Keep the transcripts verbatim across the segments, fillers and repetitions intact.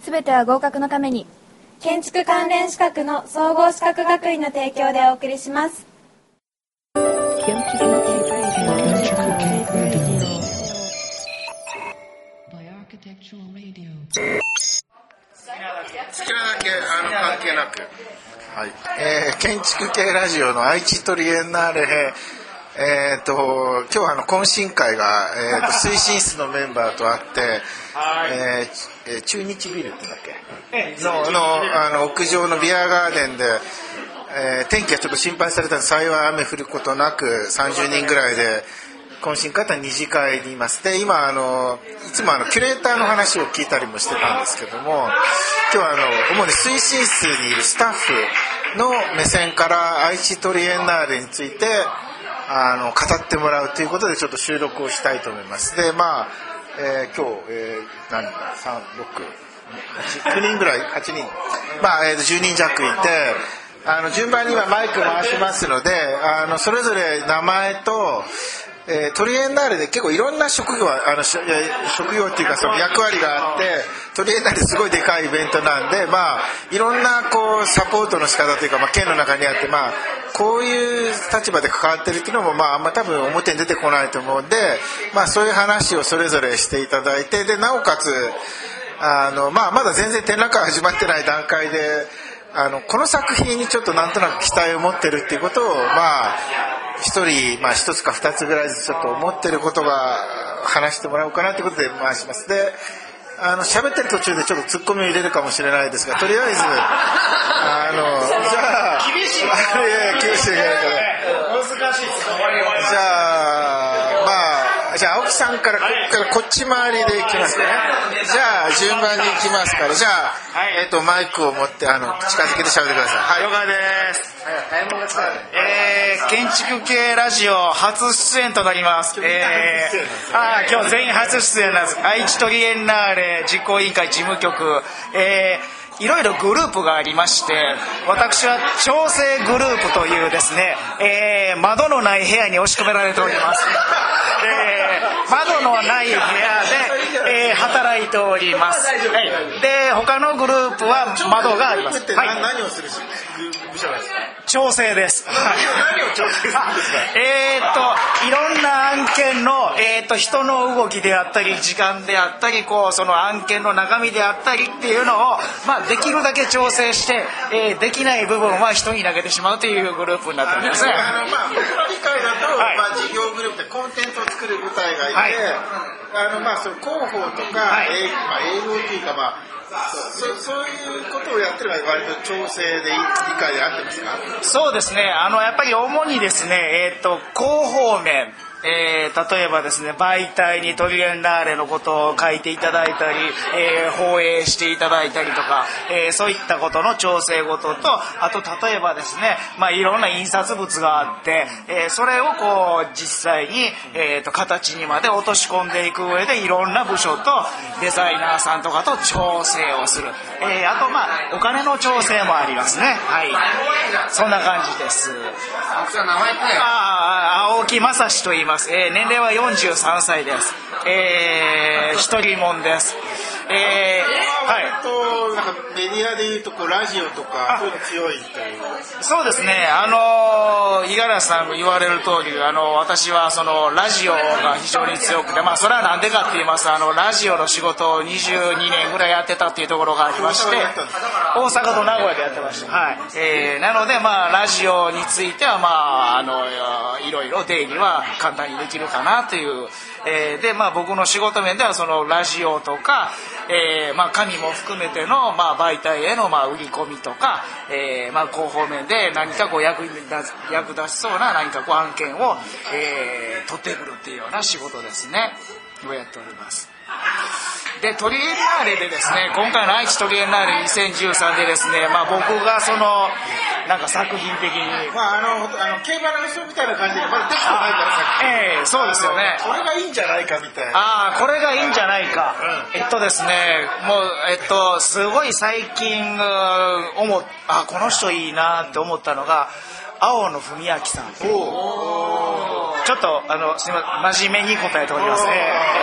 すべては合格のために。 建築関連資格の総合資格学院の提供でお送りします。 好きなだけあの関係なく、はいえー、建築系ラジオの愛知トリエンナーレ、えー、と今日はあの懇親会が、えー、と推進室のメンバーと会って、えー、中日ビルってだっけ の, の, あの屋上のビアガーデンで、えー、天気がちょっと心配されたので幸い雨降ることなくさんじゅうにんぐらいで懇親会と二次会にいます。で今あのいつもあのキュレーターの話を聞いたりもしてたんですけども、今日はあの主に推進室にいるスタッフの目線から愛知トリエンナーレについてあの語ってもらうということでちょっと収録をしたいと思います。でまあ、えー、今日、えー、何人ださん、ろく、はち、きゅうにんぐらいはちにんまあ、えー、じゅうにん弱いてあの順番にはマイク回しますのであのそれぞれ名前とえー、トリエンナーレで結構いろんな職業あの職業っていうかその役割があってトリエンナーレすごいでかいイベントなんで、まあ、いろんなこうサポートの仕方というか、まあ、県の中にあって、まあ、こういう立場で関わってるっていうのも、まあ、あんま多分表に出てこないと思うんで、まあ、そういう話をそれぞれしていただいてでなおかつあの、まあ、まだ全然展覧会始まってない段階であのこの作品にちょっとなんとなく期待を持ってるっていうことをまあ一人、まあ一つか二つぐらいずつちょっと思ってることが話してもらおうかなということで回します。で、あの喋ってる途中でちょっとツッコミを入れるかもしれないですが、とりあえずあのじゃあ厳しいあいや厳しい難しいですじゃあまあじゃあ青木さんからこっからこっち回りでいきますね。じゃあ順番にいきますから、じゃあ、はいえー、とマイクを持ってあの近づけて喋ってください。 はい、了解です。えー、建築系ラジオ初出演となります。えー、あ今日全員初出演なんです。愛知トリエンナーレ実行委員会事務局、えーいろいろグループがありまして、私は調整グループというですね、えー、窓のない部屋に押し込められております。えー、窓のない部屋で、えー、働いております。はい、で他のグループは窓があります。 はい、何をする部署ですか？ 調整です。 何を調整するんですか？ えーっといろんな案件の、えーっと人の動きであったり時間であったりこうその案件の中身であったりっていうのを、まあ、できるだけ調整して、えー、できない部分は人に投げてしまうというグループになっておりますね。 あの、まあ、僕の理解だと、はいまあ、事業グループでコンテンツを作る部隊がいて、はいあのまあ、その広報とか、はいえーまあ、営業というか、まあそ, そういうことをやってるのは割と調整で理解で合ってますか？ そうですね。あのやっぱり主にですね、えー、と広報面、えー、例えばですね媒体にトリエンナーレのことを書いていただいたり、えー、放映していただいたりとか、えー、そういったことの調整事とあと例えばですね、まあ、いろんな印刷物があって、えー、それをこう実際に、えー、と形にまで落とし込んでいく上でいろんな部署とデザイナーさんとかと調整をする、えー、あとまあお金の調整もありますね。はいそんな感じです。 青木さん名前ってあ青木正史と言います。えー、年齢はよんじゅうさんさいです。えー、一人もんです。えー、はい。 となんかメディアでいうとこうラジオとかそういうの強いという。 そうですね。あの五十嵐さんが言われる通り、あの私はそのラジオが非常に強くて、まあそれはなんでかって言いますと、あのラジオの仕事をにじゅうにねんぐらいやってたっていうところがありまして、大阪と名古屋でやってました。はい。えー、なのでまあラジオについてはまああのいろいろ出入りは簡単にできるかなという。えー、でまあ僕の仕事面ではそのラジオとか、えー、まあ紙も含めてのまあ媒体へのまあ売り込みとか、えー、まあ広報面で何かこう役に立つ役立ちそうな何かこう案件を、えー、取ってくるっていうような仕事ですねをやっております。でトリエンナーレでですね、今回の愛知トリエンナーレにせんじゅうさんでですね、まあ、僕がそのなんか作品的に、 まあ、あのあの競馬の人みたいな感じでまだできてないからさ、 ええー、そうですよね。 これがいいんじゃないかみたいな。 ああこれがいいんじゃないか、うん、えっとですねもうえっとすごい最近思っあこの人いいなって思ったのが青野文明さん。おちょっとあのすみません真面目に答えておりますね。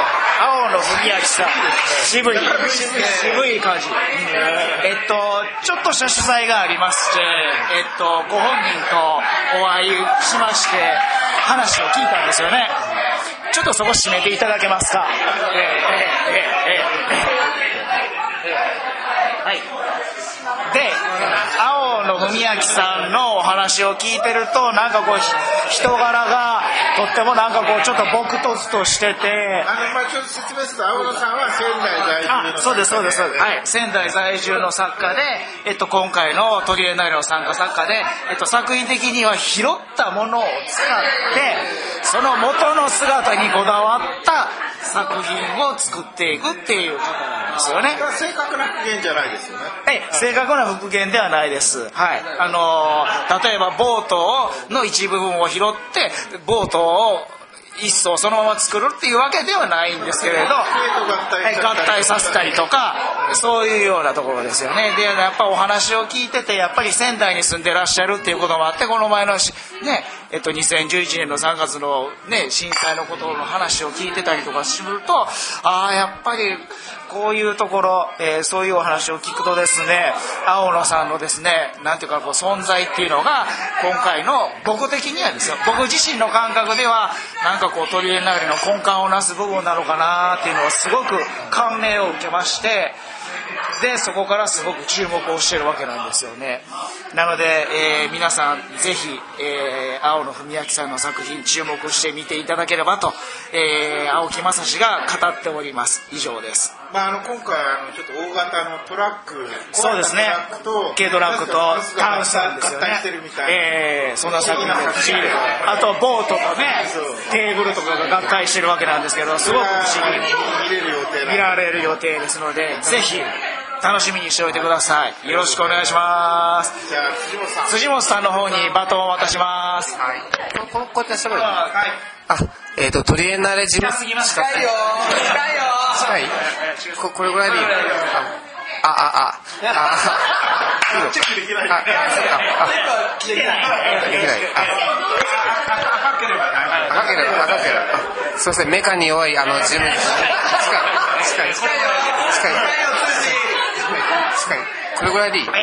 青野文明さん、渋い渋い感じ、えっとちょっとした主催がありまして、えっとご本人とお会いしまして話を聞いたんですよね。ちょっとそこ締めていただけますか。えー、えー、えー、えー、えー、はい。で、青野文明さんのお話を聞いてると、なんかこう人柄がとってもなんかこうちょっと朴訥としてて、 あのまあちょっと説明すると青野さんは仙台在住の、 あ、そうですそうですそうです、はい、仙台在住の作家で、えっと今回のトリエンナーレの参加作家で、えっと作品的には拾ったものを使ってその元の姿にこだわった作品を作っていくっていうことなんですよね。 正確な復元じゃないですよね。 え正確な復元ではないです。はい、あのー、例えばボートの一部分を拾ってボートを一層そのまま作るっていうわけではないんですけれど、 合体合体させたりとかそういうようなところですよね。でやっぱお話を聞いててやっぱり仙台に住んでらっしゃるっていうこともあって、この前のし、ねえっと、にせんじゅういちねんのさんがつの、ね、震災のことの話を聞いてたりとかすると、ああやっぱりこういうところ、えー、そういうお話を聞くとですね、青野さんのですねなんていうかこう存在っていうのが今回の僕的にはですよ、僕自身の感覚ではなんかこうトリエンナーレの根幹をなす部分なのかなっていうのをすごく感銘を受けまして、でそこからすごく注目をしているわけなんですよね。なので、えー、皆さんぜひ、えー、青野文明さんの作品注目して見ていただければと、えー、青木正史が語っております。以上です。 まあ、あの今回あのちょっと大型のトラック、 そうですね、軽トラックとタンスなんですよね。えー、そんな作品ですし、あとボートとねテーブルとかが合体してるわけなんですけど、すごく不思議に見られる予定ですので、ぜひ楽しみにしておいてください。よろしくお願いします。 じゃあ辻本さん、 辻本さんの方にバトンを渡します。 はい、 こここうやって喋る。 はい。 あ、えっ、ー、とトリエンナーレ事務近すぎますか。 近いよ。近いよ。近い。ここれぐらいでいい。あ、あ、あ、あ、 チェックできない。 あ、あ、あ、できない。あ、 赤ければ赤ければ赤ければ。すいません、メカに弱いあの事務近い近い近い近い近い。これぐらいでいい。グッ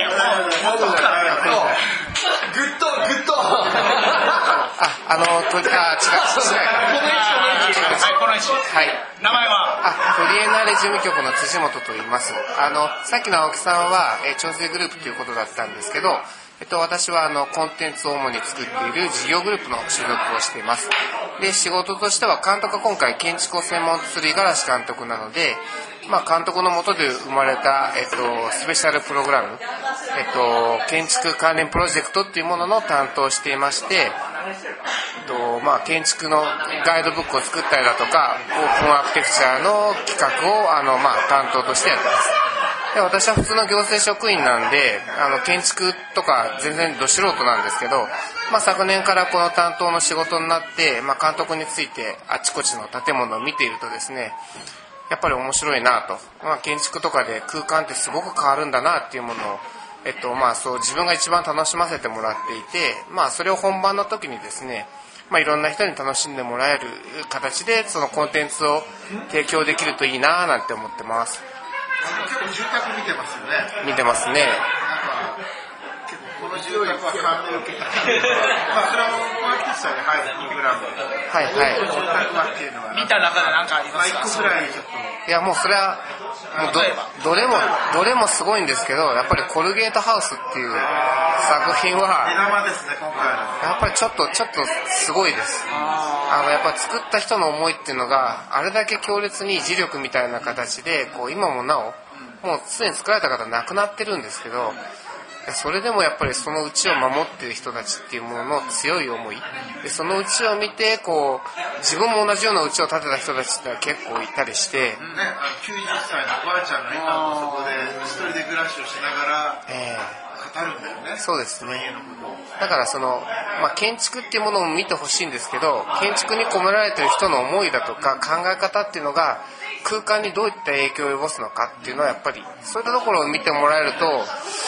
ドグッド。 あ、あのと、あ、違う違う。 この位置。 はい。 名前は。 あ、トリエンナーレ事務局の辻本と言います。あのさっきの青木さんは、えー、調整グループということだったんですけど、えっと私はあのコンテンツを主に作っている事業グループの所属をしています。で、仕事としては監督は今回建築を専門とする五十嵐監督なので、まあ監督の下で生まれたえっとスペシャルプログラム、えっと建築関連プロジェクトっていうものの担当をしていまして。えっとまあ、建築のガイドブックを作ったりだとかオープンアーキテクチャの企画をあの、まあ、担当としてやってます。で、私は普通の行政職員なんであの建築とか全然ど素人なんですけど、まあ、昨年からこの担当の仕事になって、まあ、監督についてあちこちの建物を見ているとですね、やっぱり面白いなと、まあ、建築とかで空間ってすごく変わるんだなっていうものをえっとまあ、そう自分が一番楽しませてもらっていて、まあ、それを本番の時にですね、まあ、いろんな人に楽しんでもらえる形でそのコンテンツを提供できるといいななんて思ってます。 結構住宅見てますよね。 見てますね。 この住宅は感銘を受けた。まあそれはマーキッサーに入るプログラム。 はいはい。 住宅はっていうのは見た中で何かありますか。 一個ぐらいちょっと。 いやもうそれはもう ど, どれもどれもすごいんですけど、やっぱりコルゲートハウスっていう作品は目玉ですね今回の。 やっぱりちょっとちょっとすごいです。あのやっぱ作った人の思いっていうのがあれだけ強烈に磁力みたいな形でこう今もなおもうすでに作られた方亡くなってるんですけど、それでもやっぱりその家を守っている人たちっていうものの強い思いで、その家を見てこう自分も同じような家を建てた人たちってのは結構いたりして、 ね、きゅうじゅっさいのおばあちゃんが今もそこで一人で暮らしをしながら語るんだよね、 えー、そうですね。だからその、まあ、建築っていうものを見てほしいんですけど、建築に込められている人の思いだとか考え方っていうのが空間にどういった影響を及ぼすのかっていうのはやっぱりそういったところを見てもらえると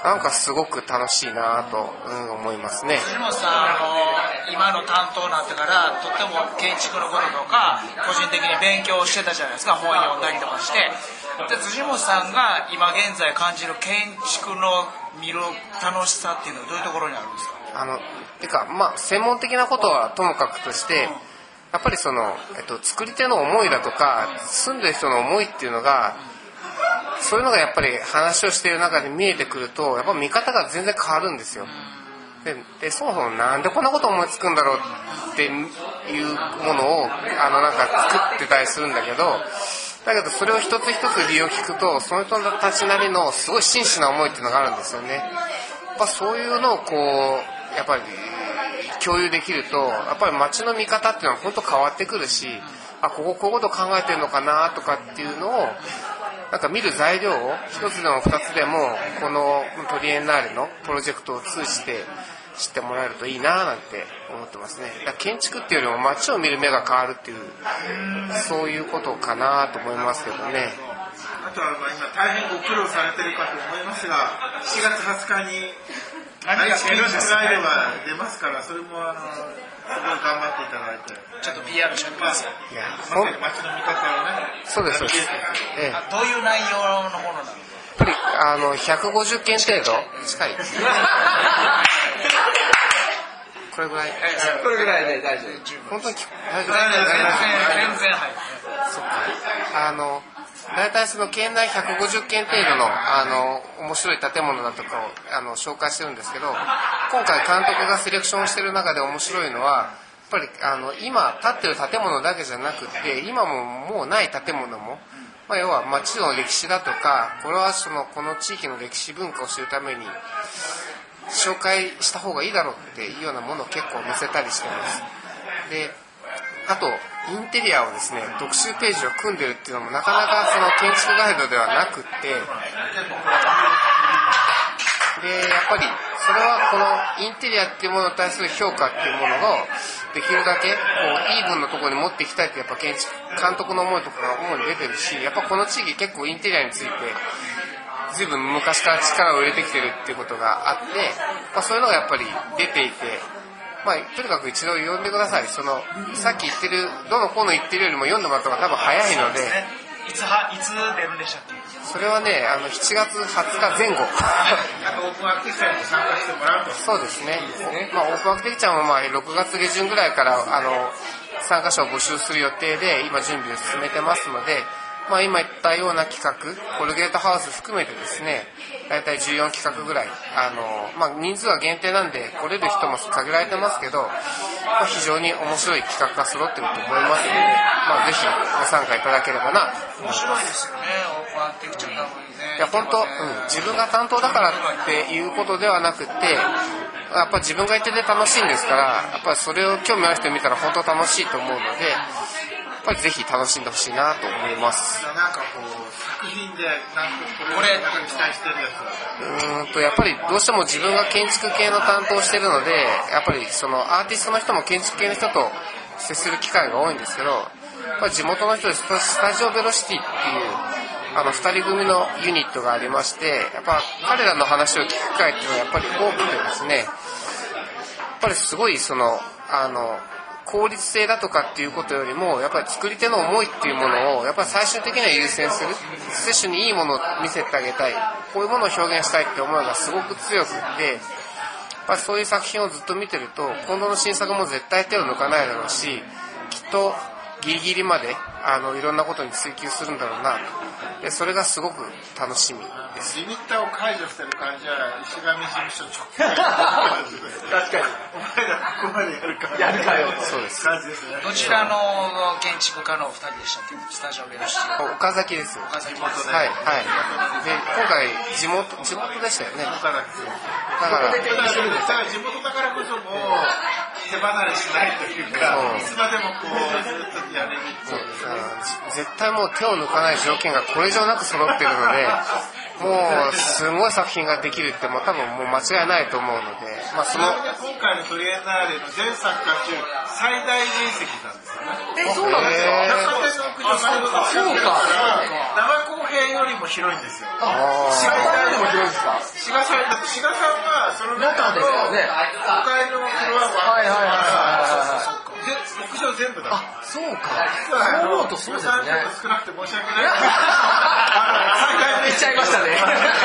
なんかすごく楽しいなと、うん、思いますね。 辻本さん、あの今の担当になってからとっても建築のこととか個人的に勉強してたじゃないですか。本読んだりとかして、で辻本さんが今現在感じる建築の見る楽しさっていうのはどういうところにあるんですか？ あのてかまあ専門的なことはともかくとして、やっぱりその、えっと、作り手の思いだとか住んでる人の思いっていうのが、そういうのがやっぱり話をしている中で見えてくると、やっぱ見方が全然変わるんですよ。で, でそもそもなんでこんなこと思いつくんだろうっていうものをあのなんか作ってたりするんだけど、だけどそれを一つ一つ理由を聞くと、その人たちなりのすごい真摯な思いっていうのがあるんですよね。やっぱそういうのをこうやっぱり共有できると、やっぱり街の見方っていうのは本当変わってくるし、あ、こここういうこと考えてるのかなとかっていうのをなんか見る材料を一つでも二つでもこのトリエンナーレのプロジェクトを通じて知ってもらえるといいななんて思ってますね。だから建築っていうよりも街を見る目が変わるっていう、そういうことかなと思いますけどね。 あとはまあ今大変ご苦労されてるかと思いますが、しちがつはつかに愛知建築ライブが出ますから、それもあのすごい頑張っていただいて、 ちょっと ピーアール してください。 いや、 まさに街の見方をね。 そうですそうです。ええ、 どういう内容のものなの？ やっぱりあのひゃくごじゅっけん程度近い。これぐらい。 これぐらいで大丈夫。 本当に大丈夫。 全然全然入る。 そっか。あの大体その県内ひゃくごじゅっけん程度のあの面白い建物だとかをあの紹介してるんですけど、今回監督がセレクションしてる中で面白いのは、やっぱりあの今建ってる建物だけじゃなくて、今ももうない建物も、まあ、要は町の歴史だとか、これはそのこの地域の歴史文化を知るために紹介した方がいいだろうっていうようなものを結構載せたりしてます。で、あとインテリアをですね、特集ページを組んでるっていうのもなかなかその建築ガイドではなくって、でやっぱりそれはこのインテリアっていうものに対する評価っていうものをできるだけこうイーブンのところに持っていきたいって、やっぱ建築監督の思いとかが主に出てるし、やっぱこの地域結構インテリアについて随分昔から力を入れてきてるっていうことがあって、まあ、そういうのがやっぱり出ていて、まあ、とにかく一度読んでください。そのさっき言ってるどのコーナー言ってるよりも読んでもらった方が多分早いので。 いつはいつ出るんでしたっけ？ それはね、あのしちがつはつかぜん後。 なんかオープンアクティビティに参加してもらうと。 そうですね。まあオープンアクティビティもまあろくがつげじゅんぐらいからあの参加者を募集する予定で今準備を進めてますので、まあ今言ったような企画、コルゲートハウス含めてですね、だいたいじゅうよん企画ぐらい、あのまあ人数は限定なんで来れる人も限られてますけど、まあ、非常に面白い企画が揃ってると思いますので、まあぜひご参加いただければな。 面白いですよね、オープンアクティビティ多分ね。 いや本当、うん、自分が担当だからっていうことではなくて、やっぱ自分がいてて楽しいんですから、やっぱりそれを興味ある人見たら本当楽しいと思うので、やっぱりぜひ楽しんでほしいなと思います。 なんかこう作品でなんかこれなんか期待してるやつ。 うーんとやっぱりどうしても自分が建築系の担当してるので、やっぱりそのアーティストの人も建築系の人と接する機会が多いんですけど、やっぱり地元の人でスタジオベロシティっていうあのふたり組のユニットがありまして、やっぱ彼らの話を聞く機会っていうのはやっぱり多くてですね、やっぱりすごいそのあの効率性だとかっていうことよりも、やっぱり作り手の思いっていうものをやっぱり最終的には優先する、接種にいいものを見せてあげたい、こういうものを表現したいって思いがすごく強くって、やっぱりそういう作品をずっと見てると、今度の新作も絶対手を抜かないだろうし、きっとギリギリまであのいろんなことに追求するんだろうなと。でそれがすごく楽しみです。 リミッターを解除してる感じは石上事務所直確かにお前らここまでやるかやるかよ。 そうです感じですね。 どちらの建築家のお二人でしたっけ？スタジオベロシティ。 岡崎です。 岡崎元ではいはい。で今回地元地元でしたよね。だからだから地元だからこそもう手離れしないというか、 うん、 いつまでもこうずっとやれるっていう。 絶対もう手を抜かない条件がこれ以上なく揃ってるので、もうすごい作品ができるってもう多分もう間違いないと思うので、まあその今回のトリエンナーレの全作家中最大面積なんですよね。 え、そうなんですか？ そうか。生公平よりも広いんですよ。 あ、最大よりも広いんですか？ 志賀さんだ志賀さんはその中のごかいのフロアははいはいはいはい屋上全部だ。 あ、そうか。そう思うとそうですね。 少なくて申し訳ない。 言っちゃいましたね。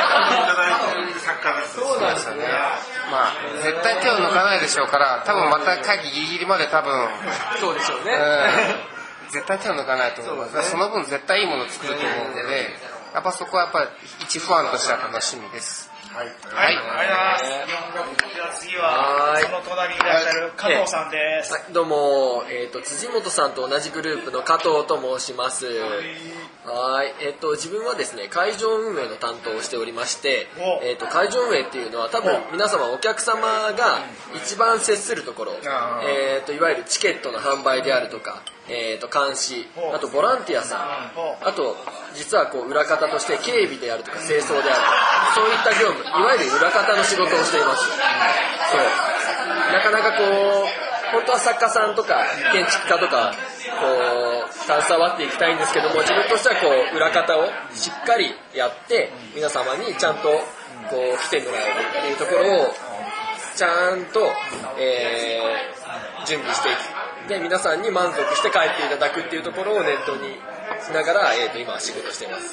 そうなんですよね。まあ絶対手を抜かないでしょうから、多分また会議ギリギリまで多分そうでしょうね。 うん、絶対手を抜かないと思います。そ, ね、その分絶対いいものを作ると思うので、やっぱそこはやっぱり一ファンとしては楽しみです。 はい。はい。ありがとうございます。じゃあ次はその隣にいらっしゃる加藤さんです。 はい、どうも、えっと辻本さんと同じグループの加藤と申します。はい。えっと自分はですね、会場運営の担当をしておりまして、えっと会場運営っていうのは多分皆様お客様が一番接するところ、えっといわゆるチケットの販売であるとか。えー、と監視、あとボランティアさん、あと実はこう裏方として警備であるとか清掃である、そういった業務、いわゆる裏方の仕事をしています。そうなかなかこう本当は作家さんとか建築家とかこう携わっていきたいんですけども、自分としてはこう裏方をしっかりやって皆様にちゃんとこう来てもらえるっていうところをちゃんと、えー、準備していく。で皆さんに満足して帰っていただくっていうところを念頭にしながら、えー、と今仕事しています。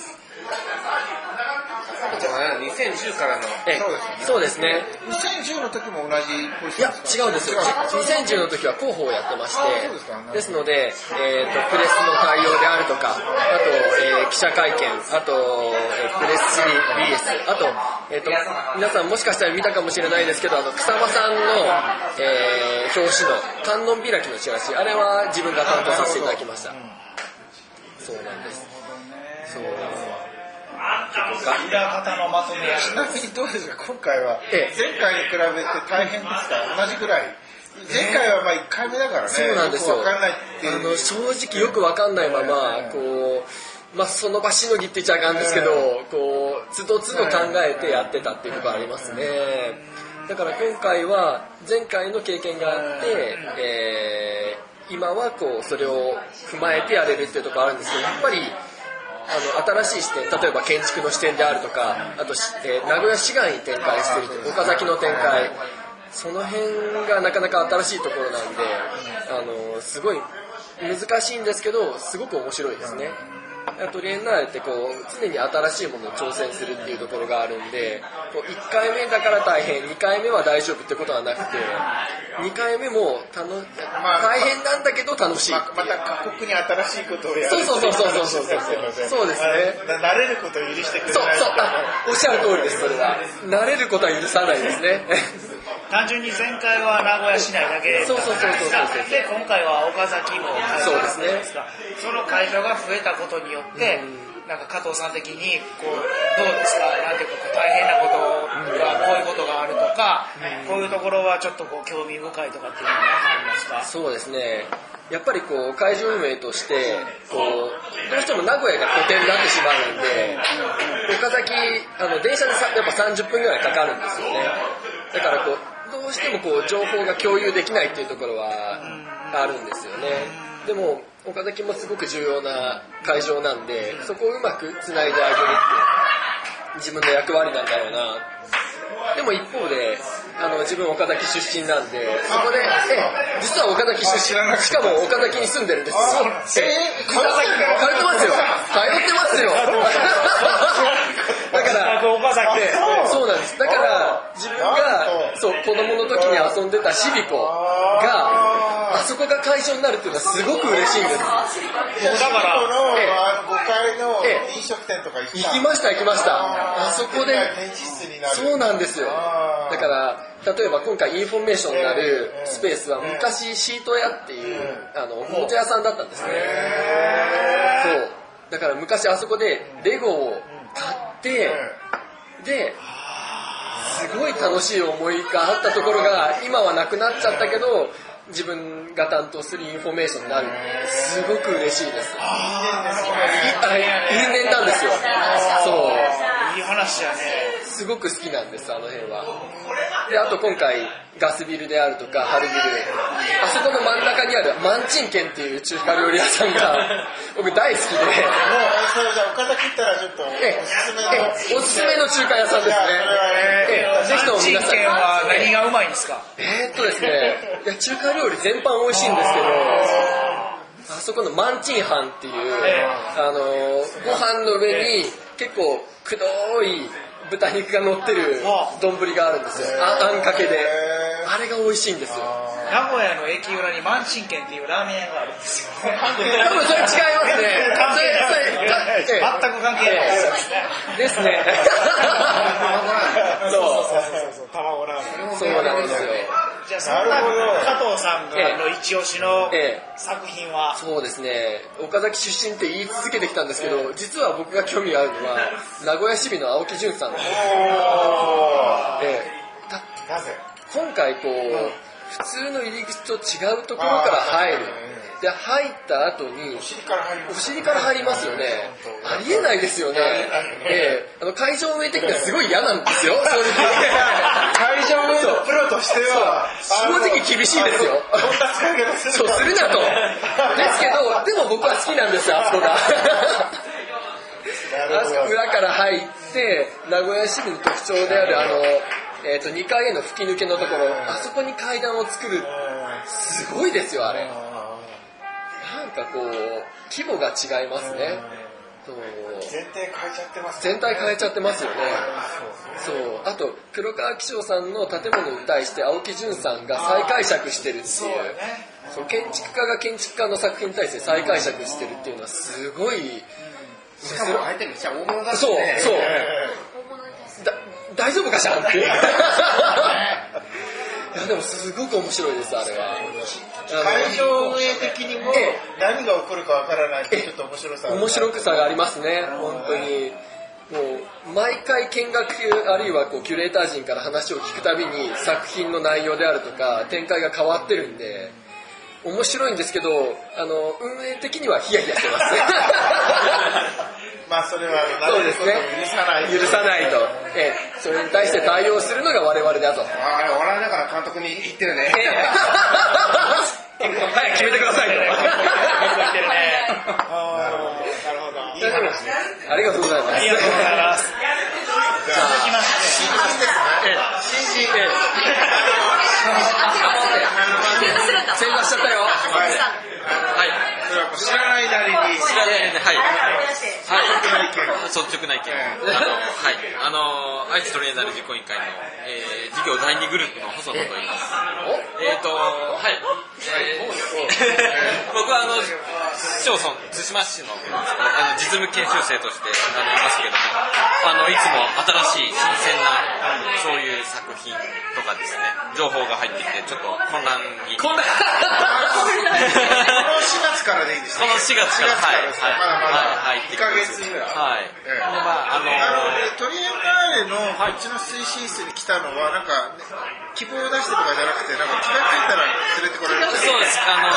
にせんじゅうからのえそうですね。 にせんじゅうの時も同じポジションですか？いや違うんですよ。にせんじゅうの時は広報をやってまして、ですので、えー、とプレスの対応であるとか、あと、えー、記者会見、あと、えー、プレス ビーエス、あと、えー、と皆さんもしかしたら見たかもしれないですけど、あの草間さんの、えー、表紙の観音開きのチラシ、あれは自分が担当させていただきました。うん、そうなんです。そう裏方のまとめやちなみにどうですか今回は、ええ、前回に比べて大変ですか？同じぐらい。前回はまあいっかいめだからね。 そうなんですよ。 よくわかんないっていう。 あの正直よくわかんないままこうまあその場しのぎって言っちゃあかんですけど、こうつどつど考えてやってたっていうところありますね。だから今回は前回の経験があって、えー、今はこうそれを踏まえてやれるっていうところあるんですけど、やっぱりあの新しい視点、例えば建築の視点であるとか、あと、えー、名古屋市街に展開している岡崎の展開、その辺がなかなか新しいところなんで、あのすごい難しいんですけどすごく面白いですね。あとリエンナーレってこう常に新しいものに挑戦するっていうところがあるんで、こういっかいめだから大変、にかいめは大丈夫ってことはなくて、にかいめもたの、まあ、大変なんだけど楽しい。 ままた過酷に新しいことをやる。 そうそうそうそうそうそうそうですね。 慣れることを許してくれない。 そうそう、あ、おっしゃる通りです。それは慣れることは許さないですね。 単純に前回は名古屋市内だけそうそうそうそうそうで、今回は岡崎もそうですね。 その会場が増えたことによって、なんか加藤さん的にこうどうですか、なんていうか大変なことがこういうことがあるとか、こういうところはちょっとこう興味深いとかっていうのがありますか？ そうですね。やっぱりこう会場運営としてこうどうしても名古屋が拠点になってしまうんで、岡崎あの電車でさやっぱさんじゅっぷんぐらいかかるんですよね。だからこうどうしてもこう情報が共有できないっていうところはあるんですよね。でも岡崎もすごく重要な会場なんで、そこをうまくつないであげるって自分の役割なんだろうな。でも一方であの自分岡崎出身なんで、そこでえ実は岡崎出身、しかも岡崎に住んでるんですよ。えー、通ってますよ。通ってますよ。だから岡崎でそうなんです。だから自分がそう子供の時に遊んでたシビコがあそこが会場になるっていうのはすごく嬉しいんです。だからごかいの飲食店とか行きました行きました。あそこでそうなんですよ。だから例えば今回インフォメーションになるスペースは昔シート屋っていうあのおもちゃ屋さんだったんですね。そうだから昔あそこでレゴを買ってですごい楽しい思いがあったところが今はなくなっちゃったけど、自分が担当するインフォメーションになる、すごく嬉しいです。 あ因縁なんですよ。そういい話やね。 すごく好きなんです、あの辺は。であと今回ガスビルであるとか春ビル、あそこの真ん中にある万珍軒っていう中華料理屋さんが僕大好きで、もうそれじゃあ岡崎行ったらちょっとおすすめのおすすめの中華屋さんですね。ええぜひとも皆さん。 万珍軒は何がうまいんですか？ えー、っとですね、いや中華料理全般美味しいんですけど、あそこのマンチンハンっていうあのご飯の上に結構くどい豚肉が乗ってる丼があるんですよ。あ、あんかけで、あれが美味しいんですよ。 名古屋の駅裏に万珍軒っていうラーメン屋があるんですよ。 多分それ違いますね。 関係ないですね。全く関係ないですね。そうそう卵ラーメン。 そうなんですよ。 じゃあそんな加藤さんがの一押しの作品は、 そうですね、岡崎出身って言い続けてきたんですけど、実は僕が興味があるのは名古屋市民の青木淳さんです。ええ、なぜ今回こう普通の入り口と違うところから入る。で入った後にお尻から入りますよね。ありえないですよね。ええ、あの会場運営的にはすごい嫌なんですよ。正直会場運営のプロとしては正直厳しいですよ。そうするなと。ですけどでも僕は好きなんですよ、あそこが。あそこ裏から入って名古屋市民の特徴であるあの、えー、とにかいへの吹き抜けのところ、あそこに階段を作る。すごいですよあれ。なんかこう規模が違いますね。そう全体変えちゃってます、 全体変えちゃってますよね。そうあと黒川紀章さんの建物に対して青木淳さんが再解釈してるっていう、そう建築家が建築家の作品に対して再解釈してるっていうのはすごい。 しかも相手にしちゃ大物だしそうね。 そうだ大丈夫かしらっていう。いやでもすごく面白いですあれは。 会場運営的にも何が起こるかわからないってちょっと面白さ面白くさがありますね本当に。もう毎回見学あるいはこうキュレーター陣から話を聞くたびに作品の内容であるとか展開が変わってるんで面白いんですけど、あの運営的にはヒヤヒヤしてます。 まあそれはそうですね。 許さない許さないと、ええ、それに対して対応するのが我々だと。 ああ、笑いながら監督に言ってるね。 ええ、早く決めてくださいと。 なるほど。いい話です。 ありがとうございます。 ありがとうございます。続きまして新人ですね。 新人。ええ。正座しちゃったよ。はい。 それは知らないなりに。 知らないね、はい。はい。率直な意見。あの、はい。あの、愛知トレーナー実行委員会の、えー、事業だいにグループの細野と言います。えっと、はい。えー、僕はあの、市町村、対馬市の、あの、実務研修生としてあのいますけども、あの、いつも新しい、新鮮な、そういう作品とかですね、情報が入ってきて、ちょっと混乱に。混乱このしがつからでいいんですか？ このしがつから、はい。 まだまだはい。 いっかげつぐらい。 はい。 ええ、 まあ、あのー、トリエンナーレのうちの推進室に来たのは、なんか、希望を出してとかじゃなくて、なんか気がついたら連れてこられる。 そうです、あのー、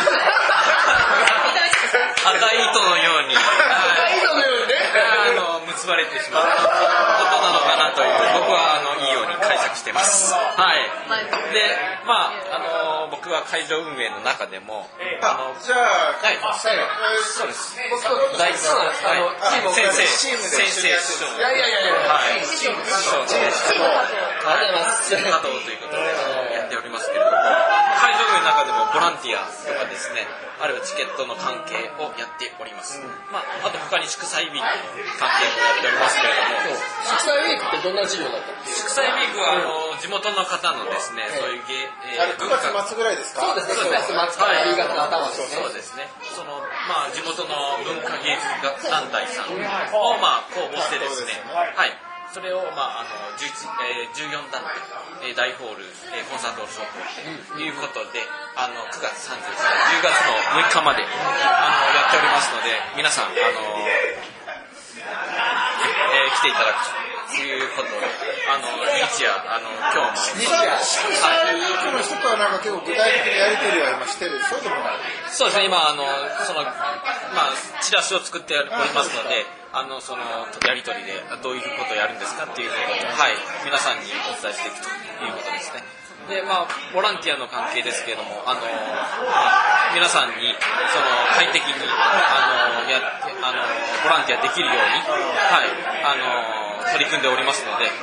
赤い糸のように、 赤い糸のようにね、 あの、結ばれてしまったことなのかなという、僕は、あの、いいように解釈してます。はい。で、まあ、あのー、僕は会場運営の中でも、 あの、じゃあ、 はい、そうです。僕と大事な、あの、先生、 チームで先生、 いやいやいやいや、 はい、チーム、師匠、チーム、ありがとうございます。加藤ということでやっておりますけれども、会場運営の中でもボランティアとかですね、あるいはチケットの関係をやっております。まあ、あと他に祝祭ウィークの関係もやっておりますけれども、 祝祭ウィークってどんな授業だったんですか？ 祝祭ウィークはあの地元の方のですね、そういう芸、 あれくがつまつぐらいですか？ そうですね、くがつまつから夕方の頭ですね。 そうですね。そのまあ地元の文化芸術団体さんをまあ公募してですね、はい。それを、まあ、あのじゅういち、えー、じゅうよん団体、えー、大ホール、えー、コンサートホールということで、あのくがつさんじゅうにち、じゅうがつのむいかまであのやっておりますので、皆さんあの、えー、来ていただくっていうことをあの日夜あの今日も主催の人とはなんか結構具体的にやり取りは今してるそうでもない。 そうですね今あのそのまあチラシを作っておりますのであのそのやり取りでどういうことをやるんですかっていうことをはい皆さんにお伝えしていくということですね。でまあボランティアの関係ですけれどもあの、まあ、皆さんにその快適にあのやあのボランティアできるようにはいあの取り組んでおりますのではい。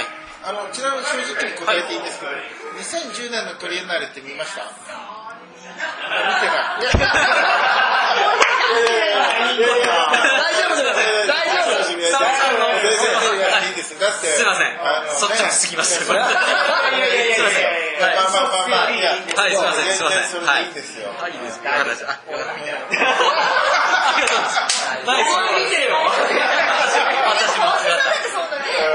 あのちなみに正直に答えていいんですけど、はい、にせんじゅうねんのトリエンナーレって見ました？見てない。大丈夫です。大丈夫です。 大丈夫です。だってすいません。そっちも過ぎました。すいません。 まあまあまあまあいや。 はいすいませんすいません。はい。 いいですよ。 はいいいです。あ、よかったです。あ、よかった。ありがとうございます。何見てよ。私も違った。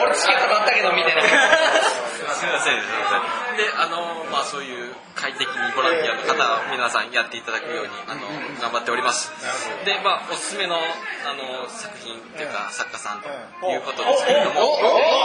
俺チケット買ったけど見てない。すみません、すみません。で、あの、まあ、そういう快適にボランティアの方、皆さんやっていただくように、あの、頑張っております。で、まあ、おすすめの、あの、作品っていうか、作家さんということですけれども。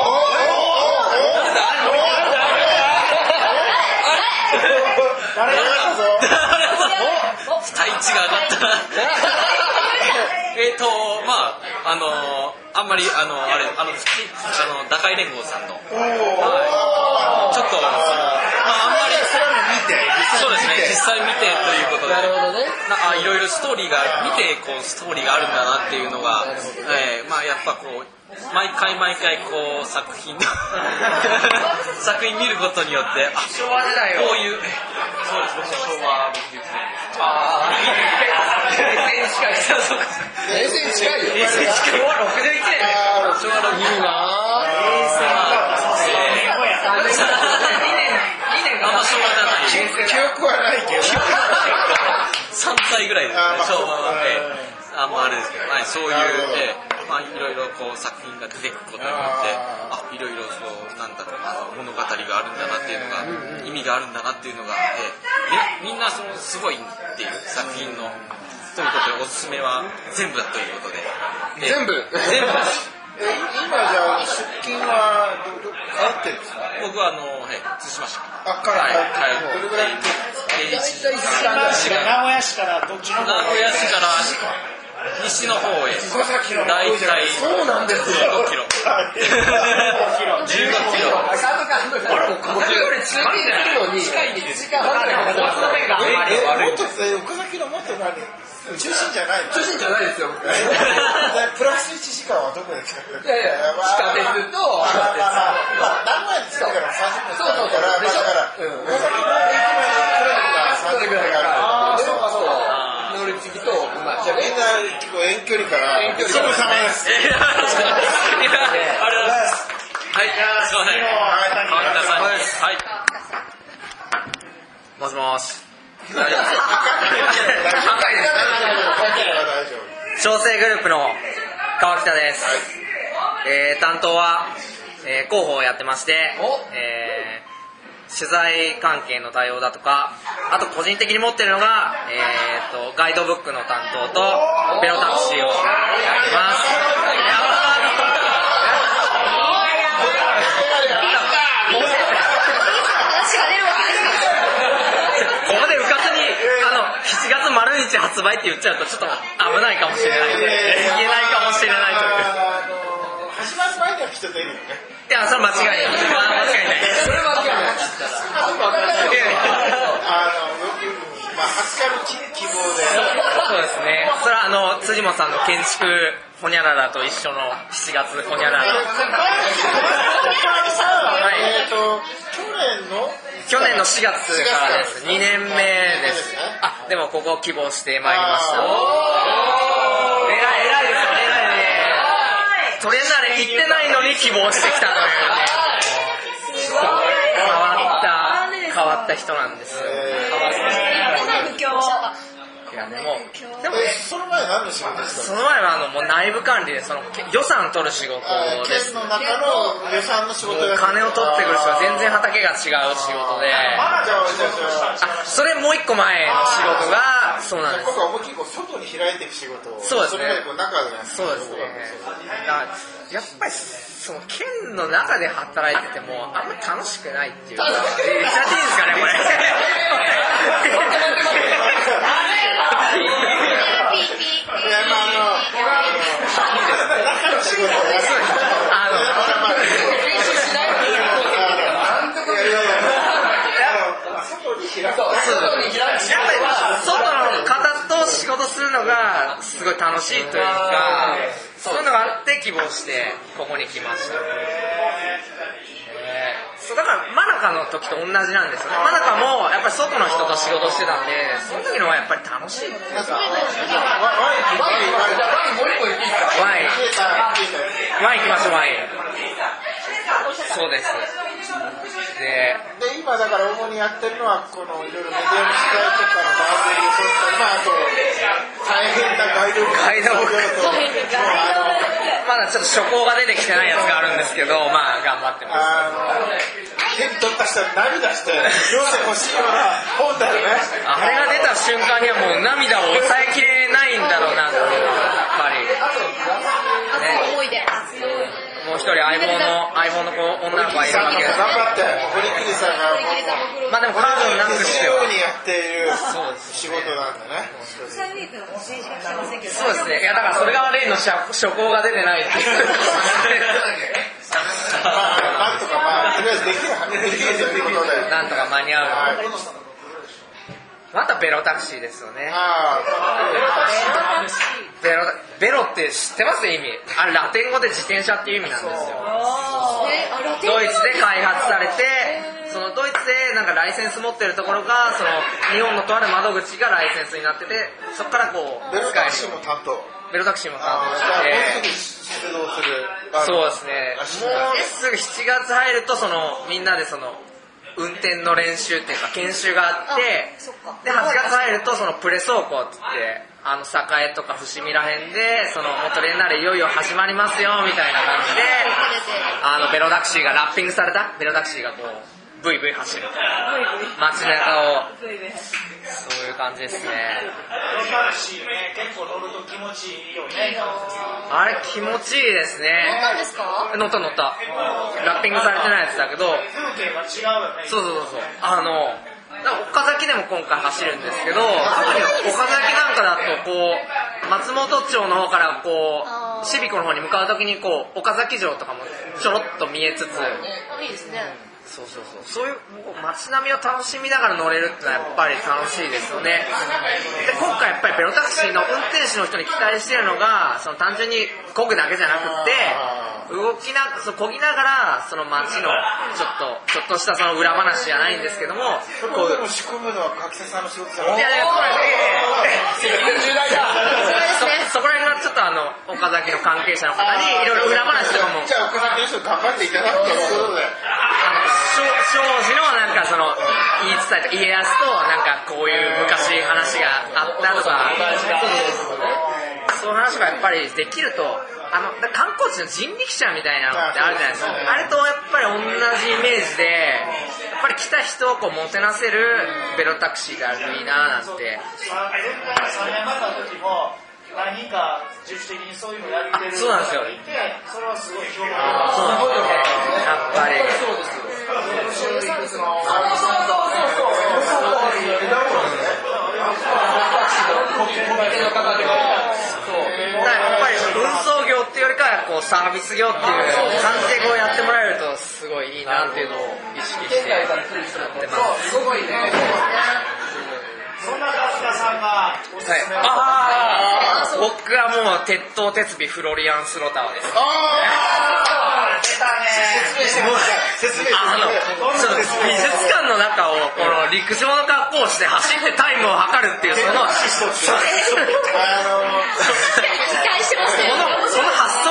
期待値が上がった。えっと、まあ、あの、あんまり、あの、あれ、あの、あの、打開連合さんの、はい、ちょっと、まあ、あんまり、そうですね、実際見てということで、なるほどね。なんか、いろいろストーリーが、見て、こう、ストーリーがあるんだなっていうのが、えー、まあ、やっぱこう、毎回毎回こう作品の作品見ることによってあ昭和時代こういうそうです僕昭和僕ですねああ平成に近い平成に近いよ平成に近い昭和ろくじゅういちねん昭和ろくじゅういちねん平成はにねんあんま昭和じゃない記憶はないけどさんさいぐらいですね昭和はあんまあれですけどそういうまあ、いろいろこう作品が出てくることによってあいろいろそうなんだろうあの物語があるんだなっていうのが、うんうん、意味があるんだなっていうのが、えー、みんなそのすごいっていう作品のということでおすすめは全部だということで、 えー、全部全部です今じゃあ出勤はどど通ってるんですか？ 僕はあの、はい、対馬市あからはいどれぐらい行ってるんですか？ 名古屋市からどっちの方？ 名古屋市から西の方へだいたいそうなんですよじゅうごキロじゅうごキロ俺もここより通勤するのに近いに時間半ぐらいかかってますもっと岡崎のもっと何中心じゃない中心じゃないですよプラスいちじかんはどこで使ってるいやいや地下鉄と名古屋に着くからさんじゅっぷんそうそうだから岡崎の駅まで来るのがさんじゅっぷんかかるそうそう乗り継ぎとまあじゃあみんな結構遠距離から遠距離から様ですありがとうございますはいすいません川北さんにはいもしもし調整グループの川北です、はいえー、担当は、えー、広報をやってまして、えー、取材関係の対応だとかあと個人的に持ってるのが、えー、とガイドブックの担当とベロタクシーをやってますここでうかつにあのしちがつ丸日発売って言っちゃうとちょっと危ないかもしれないんで言えないかもしれないという始まる前にはきっと出るよねいやそれは間違いない間違いないそれは間違いないあのまあはつかの希望でそうですねそれはあの辻本さんの建築ホニャララと一緒のしちがつホニャララえっと去年の去年のしがつからですにねんめですあでもここを希望してまいりました偉い偉いですよね偉いねトレーナーで行ってないのに希望してきたのよね変わった変わった人なんですよ時なんで、もうでもその前は何の仕事ですか？ その前はあのもう内部管理でその予算取る仕事です。 県の中の予算の仕事や金を取ってくる人は全然畑が違う仕事で、あそれもう一個前の仕事がそうなんです。 僕は結構外に開いていく仕事を、 そうですね。 それ中でそうですね。やっぱりその県の中で働いててもあんまり楽しくないっていうか、言っちゃっていいですかねこれ。あの外の方と仕事するのがすごい楽しいというか、そういうのがあって希望してここに来ました。そうだからマナカの時と同じなんですよね。マナカもやっぱり外の人と仕事してたんで、その時の方がやっぱり楽しいっていうか。ワインワイン行きましょう。ワインそうです。で, で今だから主にやってるのはこのいろいろメディアの取材とかの番組を撮ったり、まああと大変なガイドブックガイドブックまだちょっと初稿が出てきてないやつがあるんですけど、まあ頑張ってます。 あの手に取った人は涙して読んでほしいような本だよね。 あれが出た瞬間にはもう涙を抑えきれないんだろうなっていう、やっぱり、ね、もう一人相棒の相棒の子女の子がいるわけです。 頑張って堀切さんがまあでもカードなくしてはようにやっている仕事なんだね。 そうですね。いやだからそれが悪いの初稿が出てないっていうなんとかまあとりあえずできるできるということでなんとか間に合う。またベロタクシーですよね。 あベロベロって知ってます意味？あれラテン語で自転車っていう意味なんですよ。ドイツで開発されて、そのドイツでなんかライセンス持ってるところがその日本のとある窓口がライセンスになってて、そこからこうベロタクシーも担当。 ベロタクシーも担当して、そうですね。もうすぐしちがつ入るとそのみんなでその運転の練習っていうか研修があって、ではちがつ入るとそのプレ走行って言って、あの栄とか伏見らへんでその元レンナーレいよいよ始まりますよみたいな感じで、あのベロタクシーがラッピングされたベロタクシーがこうブイブイ走る街中を、そういう感じですね。 ベロタクシーね、結構乗ると気持ちいいよね。 あれ気持ちいいですね。 乗ったんですか？ 乗った乗った。ラッピングされてないやつだけど、 風景が違うよね。 そうそうそうそう。あの岡崎でも今回走るんですけど、特に岡崎なんかだとこう松本町の方からこうシビコの方に向かうときにこう岡崎城とかもちょろっと見えつつ、 いいですね。 そうそうそう、そういう街並みを楽しみながら乗れるってのはやっぱり楽しいですよね。で今回やっぱりベロタクシーの運転手の人に期待してるのが、その単純に漕ぐだけじゃなくって動きなそう漕ぎながらその街のちょっとちょっとしたその裏話じゃないんですけども、 こういうの仕込むのは柿瀬さんの仕事じゃない。 いやいやこれそこら辺がちょっとあの岡崎の関係者の方にいろいろ裏話とかも、 じゃあ岡崎の人頑張っていただくということで、 庄司のなんかその言い伝えと家康となんかこういう昔話があったとか、そういう話がやっぱりできると、あの観光地の人力車みたいなのってあるじゃないですか。あれとやっぱり同じイメージで、やっぱり来た人をこうもてなせるベロタクシーがあるといいななんて。 前回のさんねんまえの時も何人か自主的にそういうのやってる。 そうなんですよ。 それはすごい評価がやっぱり。やっぱり運送業っていうよりかはこうサービス業っていう感じでこうやってもらえるとすごいいいなっていうのを意識してやってます。すごいね。 そんな春日さんがおすすめの、 はい、ああ僕はもう鉄塔鉄尾フロリアンスロタワーです。 ああ出たね。 説明してあのちょっと美術館の中をこの陸上の格好をして走ってタイムを測るっていうそのそのその発想がアート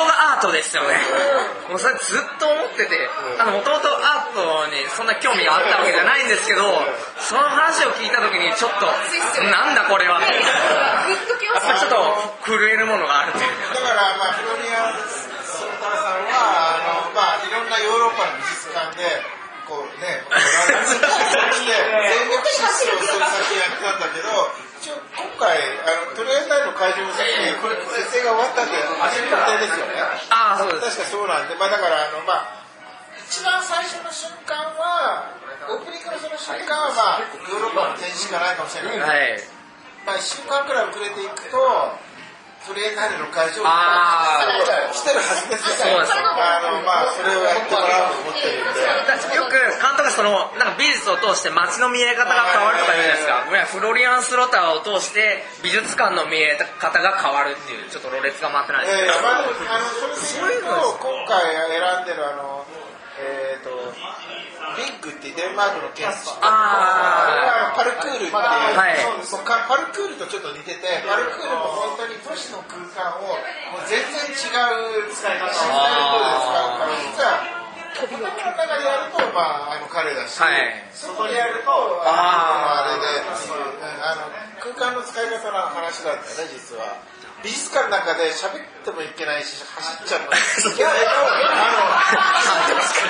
ートですよね。もうそれずっと思ってて、あの、もともとアートにそんな興味があったわけじゃないんですけど、その話を聞いた時にちょっと、なんだこれは。やっぱちょっと震えるものがあるというか。 だからまあフロリアン・ソルターさんはあの、まあ、いろんなヨーロッパの美術館でこうね、こうランスして全力疾走する作品やったんだけど、一応今回あのトリエンナーレの会場の時にこれ設営が終わったんで始める予定ですよね。 ああ、そうです。 確かそうなんで、まあ、だからあの、まあ、一番最初の瞬間はオープニングのその瞬間は、まあ、ヨーロッパの展示しかないかもしれないけど、 はい、 まあ、いっしゅうかんくらい遅れていくとトリエンナーレの会場あ来てるはずですよ。 そうです。 あの、まあ、それをやってもらおうと思ってるんで。 よく監督がそのなんか美術を通して街の見え方が変わるとか言うじゃないですか。フロリアン・スロターを通して美術館の見え方が変わるっていうちょっとろれつが回ってないですけど、 えーまあ、でもあのそれで言うと今回選んでるあのえっ、ー、とビッグってデンマークの建築家、ああパルクールっていう、はい、そうそうパルクールとちょっと似てて、パルクールも本当に都市の空間をもう全然違う使い方をしてるとですから、実は建物の中でやると、まあ、あの彼だし、はい、外でやるとああれであの空間の使い方の話なんだよね、実は。美術館の中で喋ってもいけないし走っちゃうのいけないとあ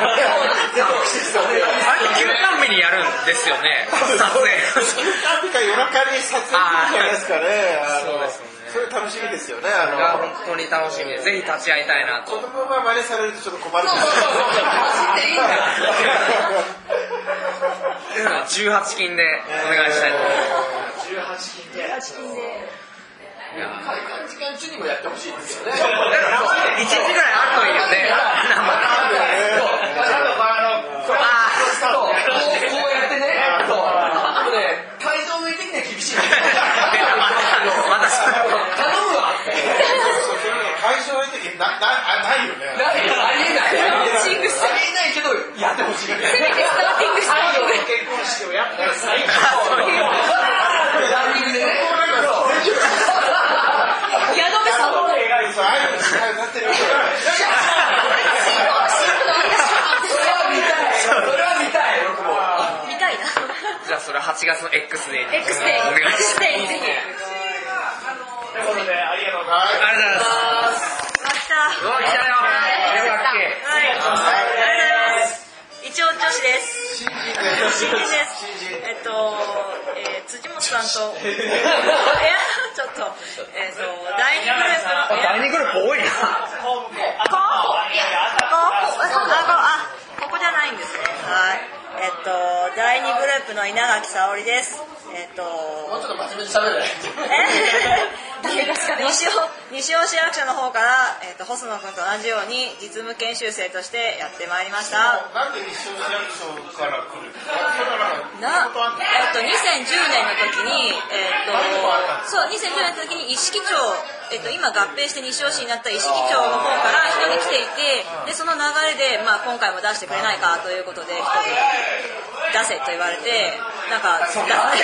れ休館日にやるんですよね、撮影。 休館日か夜中に撮影するじゃないですかね。 そうですよね。 それ楽しみですよね。あの本当に楽しみで、ぜひ立ち会いたいなと。 子供が真似されるとちょっと困るんですけどじゅうはち金でお願いしたいと思います。 じゅうはち金で開館時間中にもやってほしいですよね。 いちにちぐらいあるといいよね。 こうやってね、あとね、会場上的には厳しい。 まだ頼むわ。 会場上的にななないよね。 ないありえない。ありえないけどやってほしい。せめてスターティングしたいよね。結婚式をやったら最高。ランニングでね。 そうああいう司会をさせてるわけだ。 それは見たい。僕も見たいな。 じゃあそれはちがつの X デーに X デーお願いします。 ぜひぜひ。 ということでありがとうございます。 ありがとうございます。 来た。 うわ来たよ。 はい。ありがとうございます。一応女子です。 新人です。 新人です。えっと、えー、辻本さんと、いや、ちょっと、えっと、第二グループの、 第二グループ多いな。 ここいや、ここ、あ、ここじゃないんですね。はい。えっと、第二グループの稲垣沙織です。えっと、 もうちょっと真面目に喋れ。 え西尾、西尾市役所の方から、えっと、細野君と同じように実務研修生としてやってまいりました。 なんで西尾市役所から来るな、えっと、にせんじゅうねんの時に、えっと、そう、にせんじゅうねんの時に意識長、えっと、今合併して西尾市になった意識長の方から人に来ていて、で、その流れで、まあ、今回も出してくれないかということで、一人出せと言われて、なんか、出せと言われ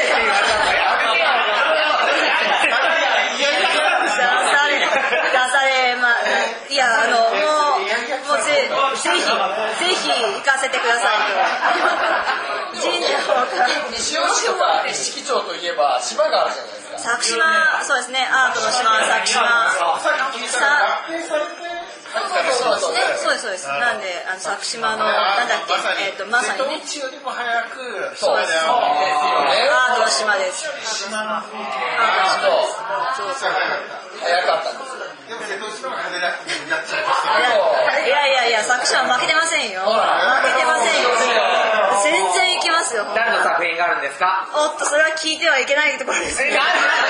た。出され、まあ、いや、あの、もう、もうぜ、ぜひ、ぜひ行かせてくださいと。神社の方から。 西尾市とか意識町といえば島があるじゃないですか。 佐久島、そうですね、アートの島、佐久島。さそうですね、そうですそうです。なんで、あの佐久島のなんだっけ、えっとまさにね。 瀬戸内よりも早く、 そうです。アートの島です。 島の風景。 アートの島です。そうそう。 早かったです。 でも瀬戸内の方が派手だってやっちゃいましたね。 いやいやいや、佐久島負けてませんよ。負けてませんよ。全然行きますよ。 誰の作品があるんですか？ おっと、それは聞いてはいけないところですね。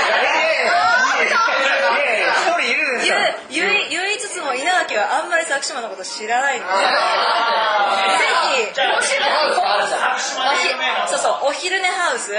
一人いるでしょ。 言い言いつつも稲垣はあんまり佐久島のこと知らないので、ぜひそうそうお昼寝ハウス。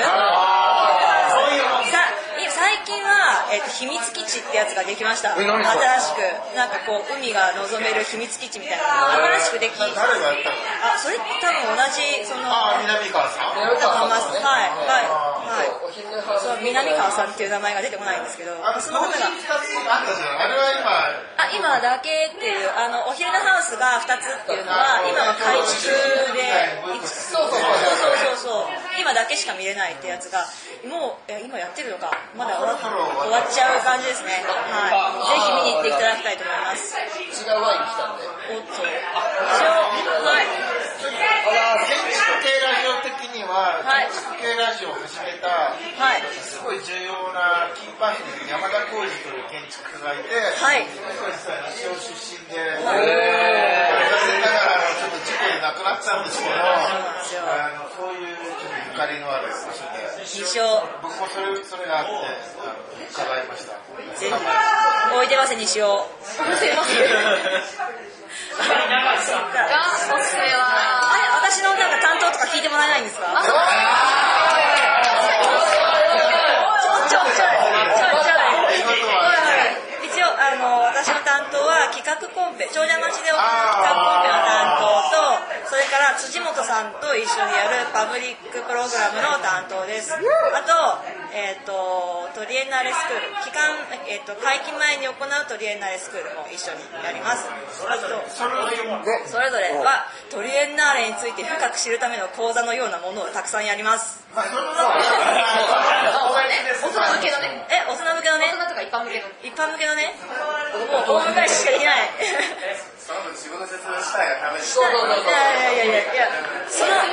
最近は、えー、と秘密基地ってやつができました。新しくなんかこう海が望める秘密基地みたいな新しくでき。 誰がやったの？ あ、それ多分同じその。 あ、南川さん。 はいはいはい。 おそう南川さんっていう名前が出てこないんですけど、その方があれは今あ今だけっていうあのお昼のハウスがふたつっていうのは今は改築でそうそうそうそうそう今だけしか見れないってやつがもうえ今やってるのかまだ終わ終わっちゃう感じですね。はい、ぜひ見に行っていただきたいと思います。 違うワイン来たんで。 おっと一応はい建築系ラジオ的には、 はい、 建築系ラジオを始めた、 はい、 すごい重要なキーパーソンに山田浩二という建築家がいて、 はい、 実は西尾出身で、残念ながらちょっと事故で亡くなったんですけど、あのそういうちょっとゆかりのある場所で、 西尾僕もそれそれがあってあの伺いました。 ぜひおいでませ西尾。おいでませ。がおすすめはあれ私のなんか担当とか聞いてもらえないんですか？ちょちょちょちょちょ一応あの私の担当は企画コンペ長者町で行う企画コンペの担当とそれから辻本さんと一緒にやるパブリックプログラムの担当です。あとえっ、ー、とトリエンナーレスクール期間、えー、と会期前に行うトリエンナーレスクールも一緒にやります。あとそれぞれはトリエンナーレについて深く知るための講座のようなものをたくさんやります。大人向けのねえ大人向けのね大人とか一般向けの一般向けのねもう大昔しかできないその分自分の説明したいがダメです。 いやいやいやいやその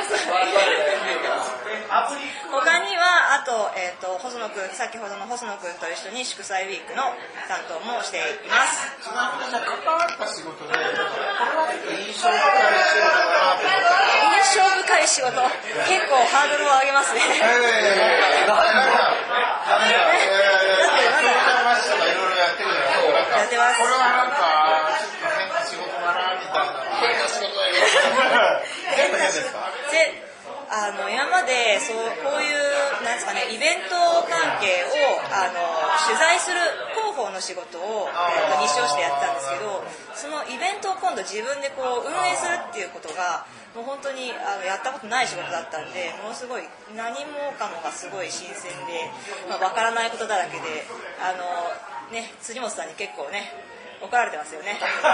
他にはあと、えー、と細野くん先ほどの細野くんと一緒に祝祭ウィークの担当もしていますちなみに関わった仕事で印象深い仕事だなと印象深い仕事結構ハードルを上げますねやってます。 これはなんかちょっと変な仕事だなみたいな変な仕事だよ変なですかであの今までそうこういうなんですかねイベント関係をあの取材する広報の仕事を、えー、と日照してやってたんですけどそのイベントを今度自分でこう運営するっていうことがもう本当にあのやったことない仕事だったんでものすごい何もかもがすごい新鮮でわ、まあ、からないことだらけであのね辻本さんに結構ね怒られてますよね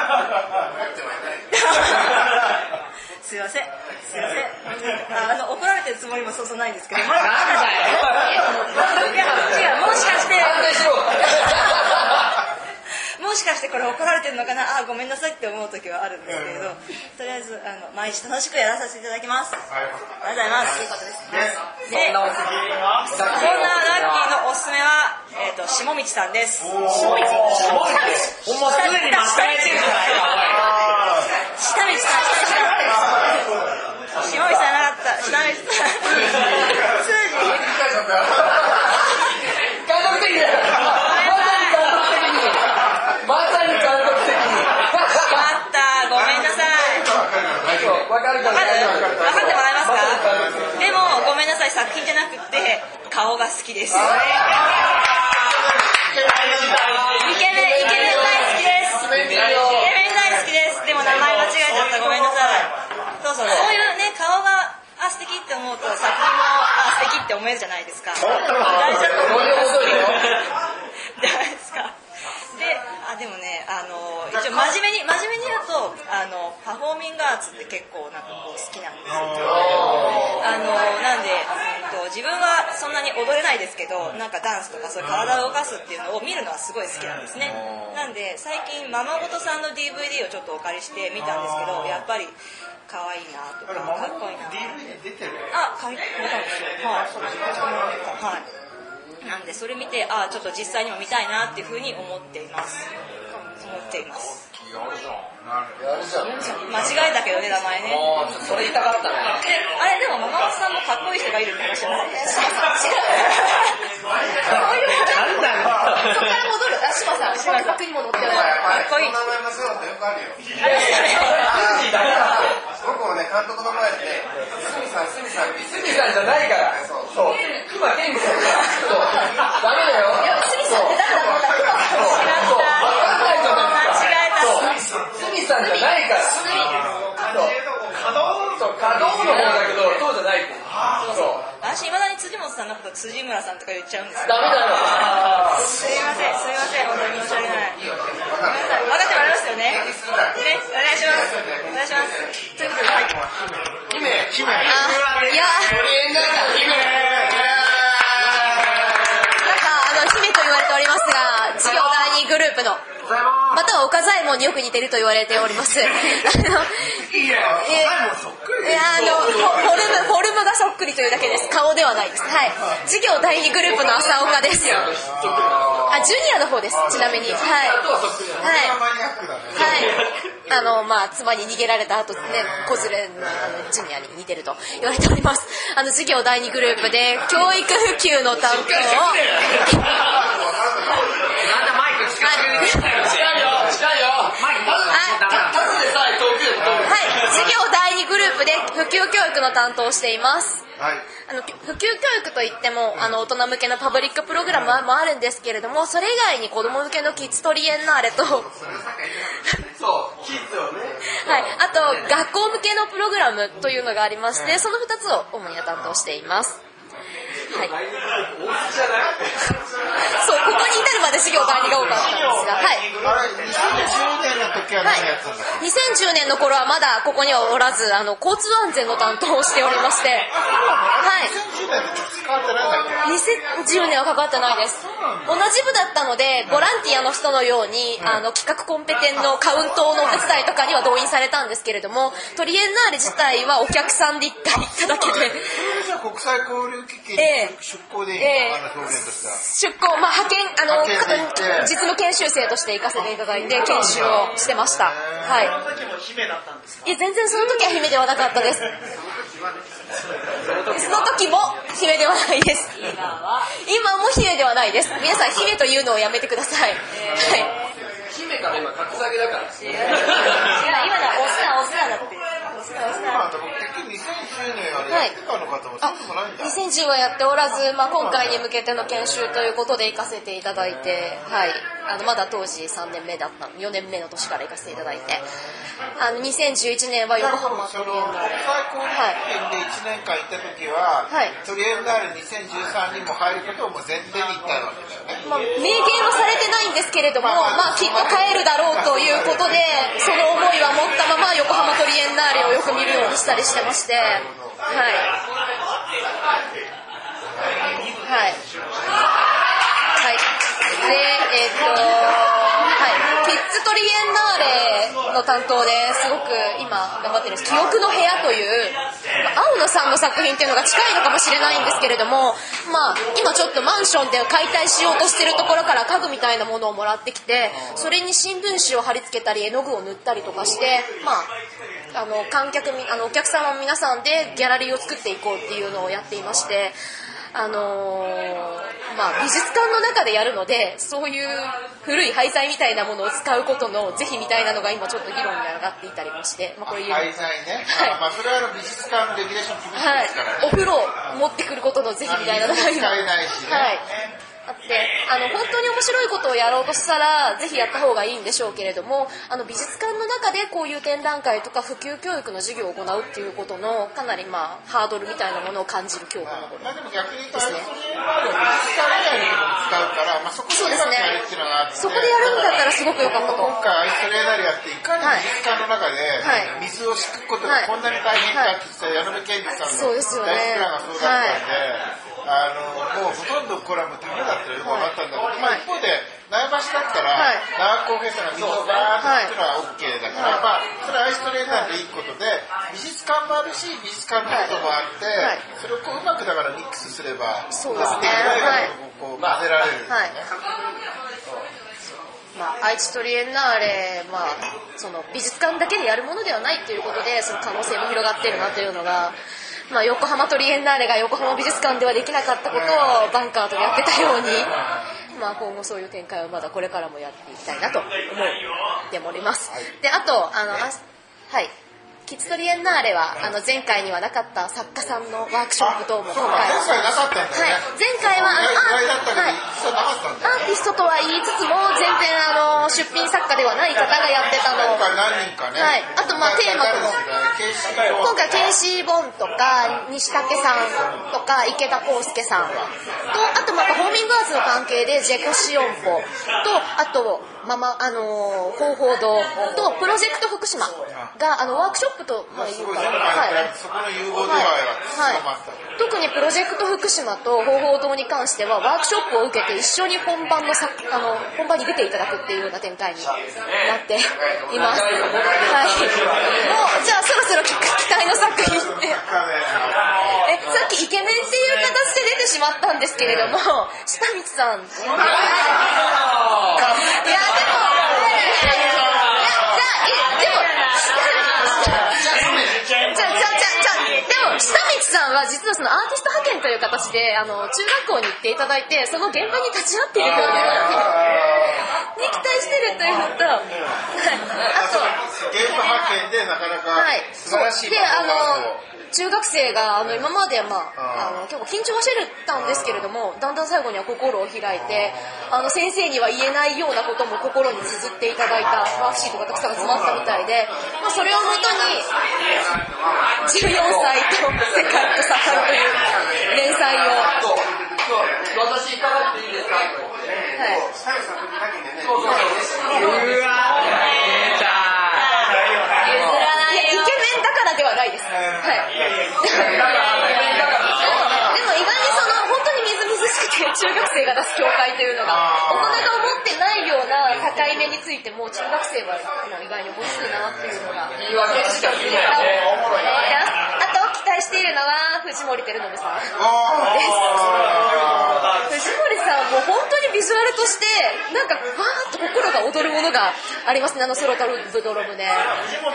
すいませんすいませんあの怒られてるつもりもそうそうないんですけどなんだよいや違うもしかしてもしかしてこれ怒られてるのかなあごめんなさいって思う時はあるんですけれどとりあえずあの毎日楽しくやらさせていただきます。ありがとうございます。でそんなラッキーのおすすめは、えー、と下道さんです。下道下道ほんますでに間違えてるじゃないか下道さん下道さんじゃなかった下道さん数字監督的だよまさに監督的にしまったごめんなさいわかるか分かってもらえますか？でもごめんなさい作品じゃなくて顔が好きです。イケメンイケメン大好きですイケメン大好きです。でも名前間違えちゃったごめんなさい。そうそうそういうね顔があ素敵って思うと作品もあ素敵って思えるじゃないですか。大事だと思いますじゃないですか。で、あでもね、あの一応真面目に真面目に言うとあのパフォーミングアーツって結構なんかこう好きなんですよ。あのなんで、うんと、自分はそんなに踊れないですけど、なんかダンスとかそういう体を動かすっていうのを見るのはすごい好きなんですね。なんで最近ままごとさんの ディーブイディー をちょっとお借りして見たんですけど、やっぱり可愛いなとかかっこいいな。ディーブイディー 出てる？あ、買いたんですよ。はい。はい。なんでそれ見てあちょっと実際にも見たいなっていうふうに思っています思っていますやるじゃんやるじゃん間違えたけどね名前ねもうそれ言いたかったねえあれでもママさんもかっこいい人がいるって話じゃないですかなんだろうそこから戻るあ島さん島さんに戻ってないかっこいい名前間違うってよくあるよ僕もね監督の前でスミさんスミさんスミさんじゃないからそうそう熊健吾さんそうダメだよスミさんって誰だろうなそう間違えたスミさんじゃないからスミそう稼働の方だけどそうじゃないそうあ私いまだに辻本さんのこと辻村さんとか言っちゃうんですよ。 ダメだよ。 すいませんすいません本当に申し訳ない。ごめんなさい分かってもらいますよね。ねお願いしますお願いします。ということで、はい。 姫姫あいやなんかあの姫と言われておりますが、事業第二グループのまたは岡左衛門によく似てると言われております。あのいやあのフォルムフォルムがそっくりというだけです。顔ではないです。はい。事業第二グループの浅岡です。あ、ジュニアの方です。ちなみに、はいはいはい。あのまあ妻に逃げられた後ね、子連れのジュニアに似てると言われております。あの事業第二グループで教育普及の担当を。 なんだマイク近くに近いよ近いよマイクはい、事業第二グループで普及教育の担当をしています。はい、あの普及教育といってもあの大人向けのパブリックプログラムもあるんですけれども、それ以外に子ども向けのキッズトリエンナーレとそうキッズをね、はい、あと学校向けのプログラムというのがありまして、そのふたつを主に担当しています。はい、そうここに至るまで事業第二が多かったんですが、はい、 にせんじゅうねんの時は何やったんだっけ。 にせんじゅうねんの頃はまだここにはおらず、あの交通安全の担当をしておりまして、はい、にせんじゅうねんは関わってないです。同じ部だったのでボランティアの人のように、あの企画コンペテンのカウントのお手伝いとかには動員されたんですけれども、トリエンナーレ自体はお客さんで一回行っただけで国際交流基金、えー、出向でいいの、えー、あの表現としては出向、まあ、派遣あの実務研修生として行かせていただいて研修をしてました。はい。 その時も姫だったんですか。 いや全然その時は姫ではなかったです。その時も姫ではないです。今も姫ではないです。皆さん姫というのをやめてください。はい。 姫から今格下げだから。 いや今だオスだオスだだって。 にせんじゅうねんはやってたのかと思って、そうでもないんだ。 にせんじゅうはやっておらず、まあ、今回に向けての研修ということで行かせていただいて、はい、あのまだ当時さんねんめだったよねんめの年から行かせていただいて、あのにせんじゅういちねんは横浜トリエンナーレ、 国際交流圏でいちねんかん行った時は、はい、トリエンナーレにせんじゅうさんにも入ることをもう前提に言ったわけだよね。 まあ、明言はされてないんですけれども、まあ、きっと帰るだろうということで、その思いは持ったまま横浜トリエンナーレをよく見るようにしたりしてまして、はい。はい。はい。で、えー、っと、はい。キッズトリエンナーレの担当ですごく今頑張ってるんです。記憶の部屋という、まあ、青野さんの作品っていうのが近いのかもしれないんですけれども、まあ、今ちょっとマンションで解体しようとしてるところから家具みたいなものをもらってきて、それに新聞紙を貼り付けたり絵の具を塗ったりとかして、まあ、あの観客あのお客様皆さんでギャラリーを作っていこうっていうのをやっていまして、あのーまあ、美術館の中でやるのでそういう古い廃材みたいなものを使うことの是非みたいなのが今ちょっと議論に上がっていたりもして、まあ、こういう廃材ね、はい、まあ、それは美術館のレギュレーション厳しいですからね、 はい、お風呂を持ってくることの是非みたいなのが今使えないしね、 はい、あって、あの本当に面白いことをやろうとしたらぜひやった方がいいんでしょうけれども、あの美術館の中でこういう展覧会とか普及教育の授業を行うっていうことのかなりまあハードルみたいなものを感じる教科のことですね。 まあ、でも逆に言うと美術館以外のところ使うから、まあ、そこでやるっていうのがあって、 そこでやるんだったらすごく良かったと。 今回アイストレーナーでやっていかに美術館の中で水を敷くことがこんなに大変かって言った矢野部健二さんの大プランがそうだったんで、あのもうほとんどこれはもうダメだってよく分かったんだけど、はい、まあ、一方で苗場市だったら、はい、長岡平さんが水をバーッとっていうのは OK だから、はい、まあ、それはアイストレーナーでいいことで美術館もあるし美術館のこともあって、はい、それをこううまくだからミックスすればそうですね、 はい、こう混ぜられるんですね、はい、 まあ、愛知トリエンナーレ、まあ、その美術館だけでやるものではないということでその可能性も広がっているなというのが、まあ、横浜トリエンナーレが横浜美術館ではできなかったことをバンカーとやってたように、まあ、今後そういう展開をまだこれからもやっていきたいなと思っております。で、あとあの、はい、 キッズトリエンナーレはあの前回にはなかった作家さんのワークショップ等も今回は、 前回なかったんだよね、 はい、前回はあの意外だったけど、 はい実はなかったんだよね。 アーティストとは言いつつも全然あの出品作家ではない方がやってたのを、 今回何人かね、 はい、あとまあテーマとも今回ケイシー・ボンとか西竹さんとか池田康介さんと、あとまたホーミングアーツの関係でジェコシオンポと、あとママあのー、広報堂とプロジェクト福島があのワークショップとまあいうかな、はい、 そこの融合度合いは強まった、はい、 特にプロジェクト福島と広報堂に関してはワークショップを受けて一緒に本番のさあの本番に出ていただくっていうような展開になっています。はい、もうじゃあそろそろ期待の作品ってえさっきイケメンっていう形で出てしまったんですけれども、下道さんいやいやでも、いや、じゃあ、でも、じゃあ、じゃあ、じゃあ、じゃあ、でも、下道さんは実はそのアーティスト派遣という形で、あの、中学校に行っていただいて、その現場に立ち会っているという、に期待してるというのと、はい、あと、 現場派遣でなかなか素晴らしい、 はい、で、あの、中学生があの今までは、まあ、あの結構緊張はしてたんですけれども、だんだん最後には心を開いて、あの先生には言えないようなことも心に綴っていただいたワークシートがたくさん集まったみたいで、まあ、それをもとにじゅうよんさいと世界と戦うという連載を私伺っていいですか？はい。 そうそうそう。うわではないです。はい。でも意外にその本当にみずみずしくて中学生が出す教会というのが大人が思ってないような境目についても中学生は意外に思いつくなっていうのが。 言い訳しか聞いないね。 あと期待しているのは藤森照信さんです。藤森さんも本当にビジュアルとしてなんかわーっと心が躍るものがありますね、あのソロタルブドロムで。はい。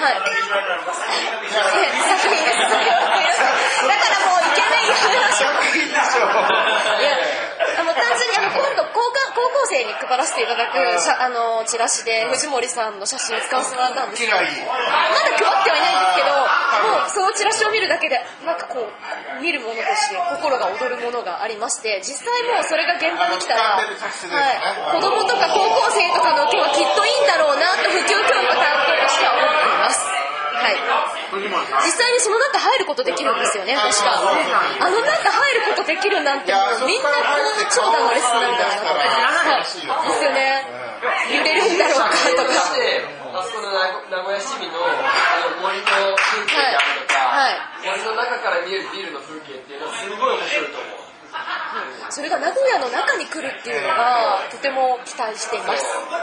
作品です。だからもうイケメンやめましょう。いや、あの単純にあの今度高校生に配らせていただくあのチラシで藤森さんの写真を使わせてもらったんですけど、まだ配ってはいないんですけど、もうそのチラシを見るだけでなんかこう見るものとして心が躍るものがありまして、実際もうそれが現場に来たら、はい、子供とか高校生とかの受けはきっといいんだろうなと普及教育担当としては思っています。はい、実際にその中入ることできるんですよね、確か。あの中入ることできるなんてもうみんなこう長蛇の列なんじゃないかと。はい、ですよね。揺れるんだろうかとか。 あそこの名古屋市民の森の風景であるとか、はいはい、森の中から見えるビルの風景っていうのはすごい面白いと思う。 それが名古屋の中に来るっていうのがとても期待しています。はい、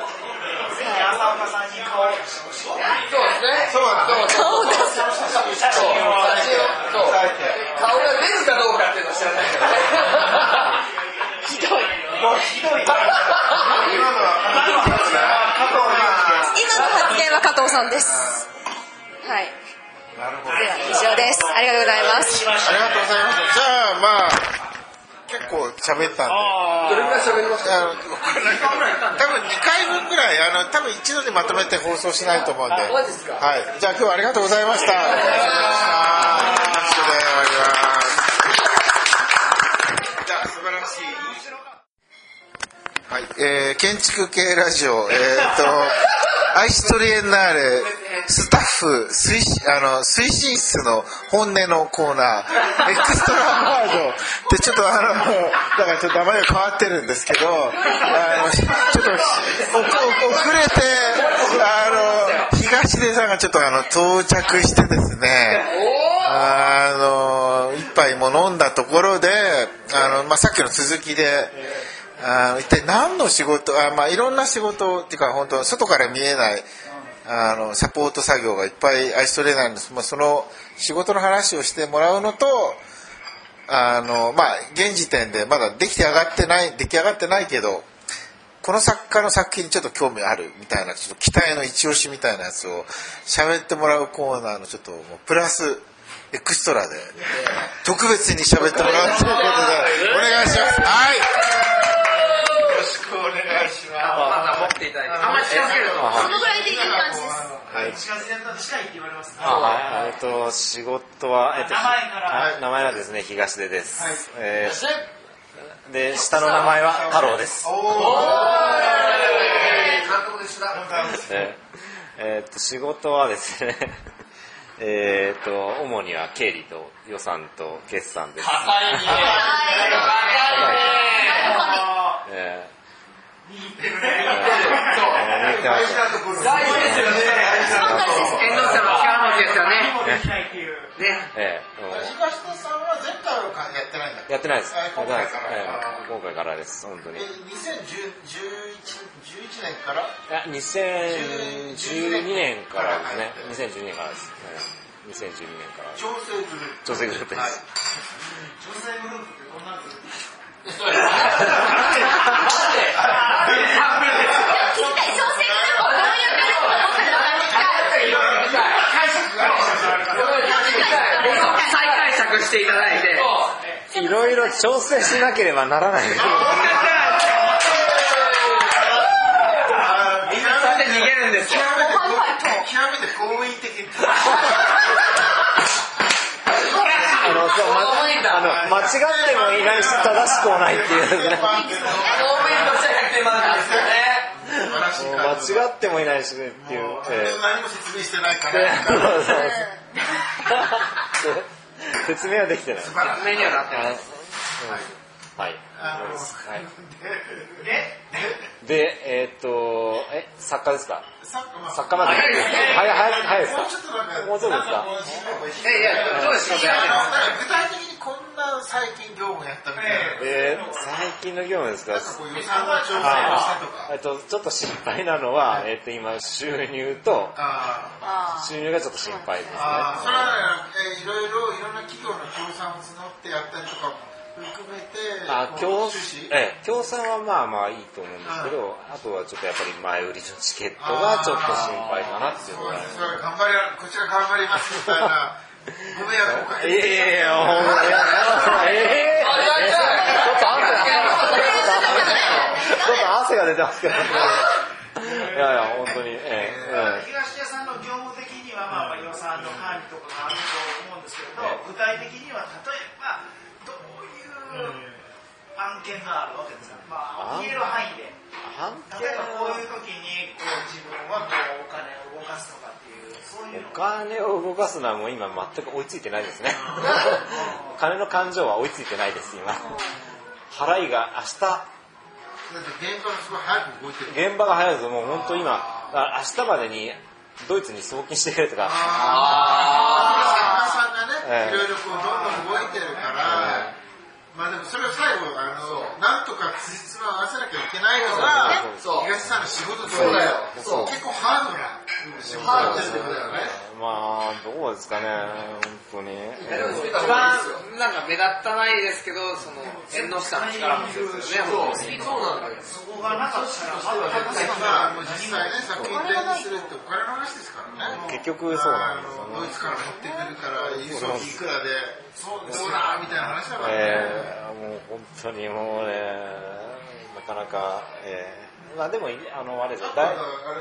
そうですね。そうだね。 顔を出す。 そう。そう。顔が出るかどうかっていうのは知らないからね。 ひどい。 ひどい。今のは今の発言は加藤さんです。はい。 なるほど。 では以上です。ありがとうございます。 ありがとうございます。じゃあまあ結構喋ったんで。 どれぐらい喋りました？ 多分にかいぶんぐらい、あの多分一度でまとめて放送しないと思うんで。 マジですか？ はい。じゃあ今日はありがとうございました。ありがとうございました。拍手で終わります。じゃあ素晴らしい。はい。えー、建築系ラジオ、えーと愛知トリエンナーレスタッフ推進あの推進室の本音のコーナーエクストラワードってちょっとあのだからちょっと名前が変わってるんですけど、あのちょっと遅れてあの東出さんがちょっとあの到着してですね、あの一杯も飲んだところであの、まあ、さっきの続きであ一体何の仕事、あ、まあ、いろんな仕事っていうか本当外から見えないあのサポート作業がいっぱい愛知トレーナーに、まあ、その仕事の話をしてもらうのとあの、まあ、現時点でまだできて上がってない出来上がってないけどこの作家の作品にちょっと興味あるみたいなちょっと期待の一押しみたいなやつを喋ってもらうコーナーのちょっともうプラスエクストラで特別に喋ってもらうということでお願いします。はい。よろしくお願いします。 まずは持っていただいて。あんまり近づけると。 そのぐらいでいい感じです。 はい、石川先生近いって言われますあ、はい、えっと仕事は、えっと、 名前から、 はい、名前はですね東出です。はい、えー、で下の名前は太郎です。おー、 監督でした。 えー、えー、っと仕事はですね。えーと主には経理と予算と決算です。高いね。高いね。えー。似てるね。似てます。大事ですよね。 縁の下の力持ちですよね。 ね。ええ。 東出さんは前回はやってないんだっけ？ やってないです。 今回から。 今回からです本当に。 にせんじゅういちねんから？ いやにせんじゅうにねんからですね。にせんじゅうにねんからです。にせんじゅうにねんから。 調整グループ。 調整グループです。 調整グループってどんなグループですか？ 再解釈していただいて、 いろいろ調整しなければならない。みんなそれで逃げるんですよ。 極めて強引的。 あのそう、ま、あの間違ってもいないし正しくもないっていうですね。間違ってもいないしねっていう。 何も説明してないから。 説明はできてない。 説明にはなってない。 はい。で、えーっと、え、作家ですか？作家まで。早いですか？早いですか？もうちょっとですか？ いやいや、どうですか？ 具体的にこんな最近業務やったみたいな。 えー、最近の業務ですか？ 予算の調整をしたとか。 えっと、ちょっと心配なのは、えっと、今、収入と、収入がちょっと心配ですね。 それは、えー、いろいろ、いろんな企業の協賛を募ってやったりとかも含めて、 あ、協、ええ、協賛はまあまあいいと思うんですけど、あとはちょっとやっぱり前売りのチケットがちょっと心配かなっていうのが。 それ頑張り、こちら頑張りますみたいな。ご迷惑をかけて。 いやいや、ほんまに。ええー、ちょっと汗が、ちょっと汗が出てますけど。いやいや、本当に。ええー、東出さんの業務的には、まあ、予算の管理とかがあると思うんですけれど、具体的には例えば、どういう案件があるわけですか？まあ、言える範囲で。例えばこういう時にこう自分はこうお金を動かすとかっていう、そういうの。 お金を動かすのはもう今全く追いついてないですね。金の感情は追いついてないです、今。払いが明日、 現場がすごい早く動いてる。 現場が早いです。もう本当今、明日までにドイツに送金してくれとか。 ああ、作家さんがね、いろいろこうどんどん動いてるから、まあでもそれを最後、あの、なんとかつじつまを合わせなきゃいけないのが、東さんの仕事と、結構ハードな仕事だってことだよね。 まあ、どうですかね、本当に。 一番なんか目立たないですけど、その縁の下の力持ちですよね。そうなんだよ。 そこがなかったら、 まあ、実際ね、作品展示するってお金の話ですからね。 結局そうなんですよね。 ドイツから持ってくるから、輸送費いくらで、どうだみたいな話だからね。 えー、もう本当にもうね、なかなか、えー、まあでも、あの、あれですよ、だい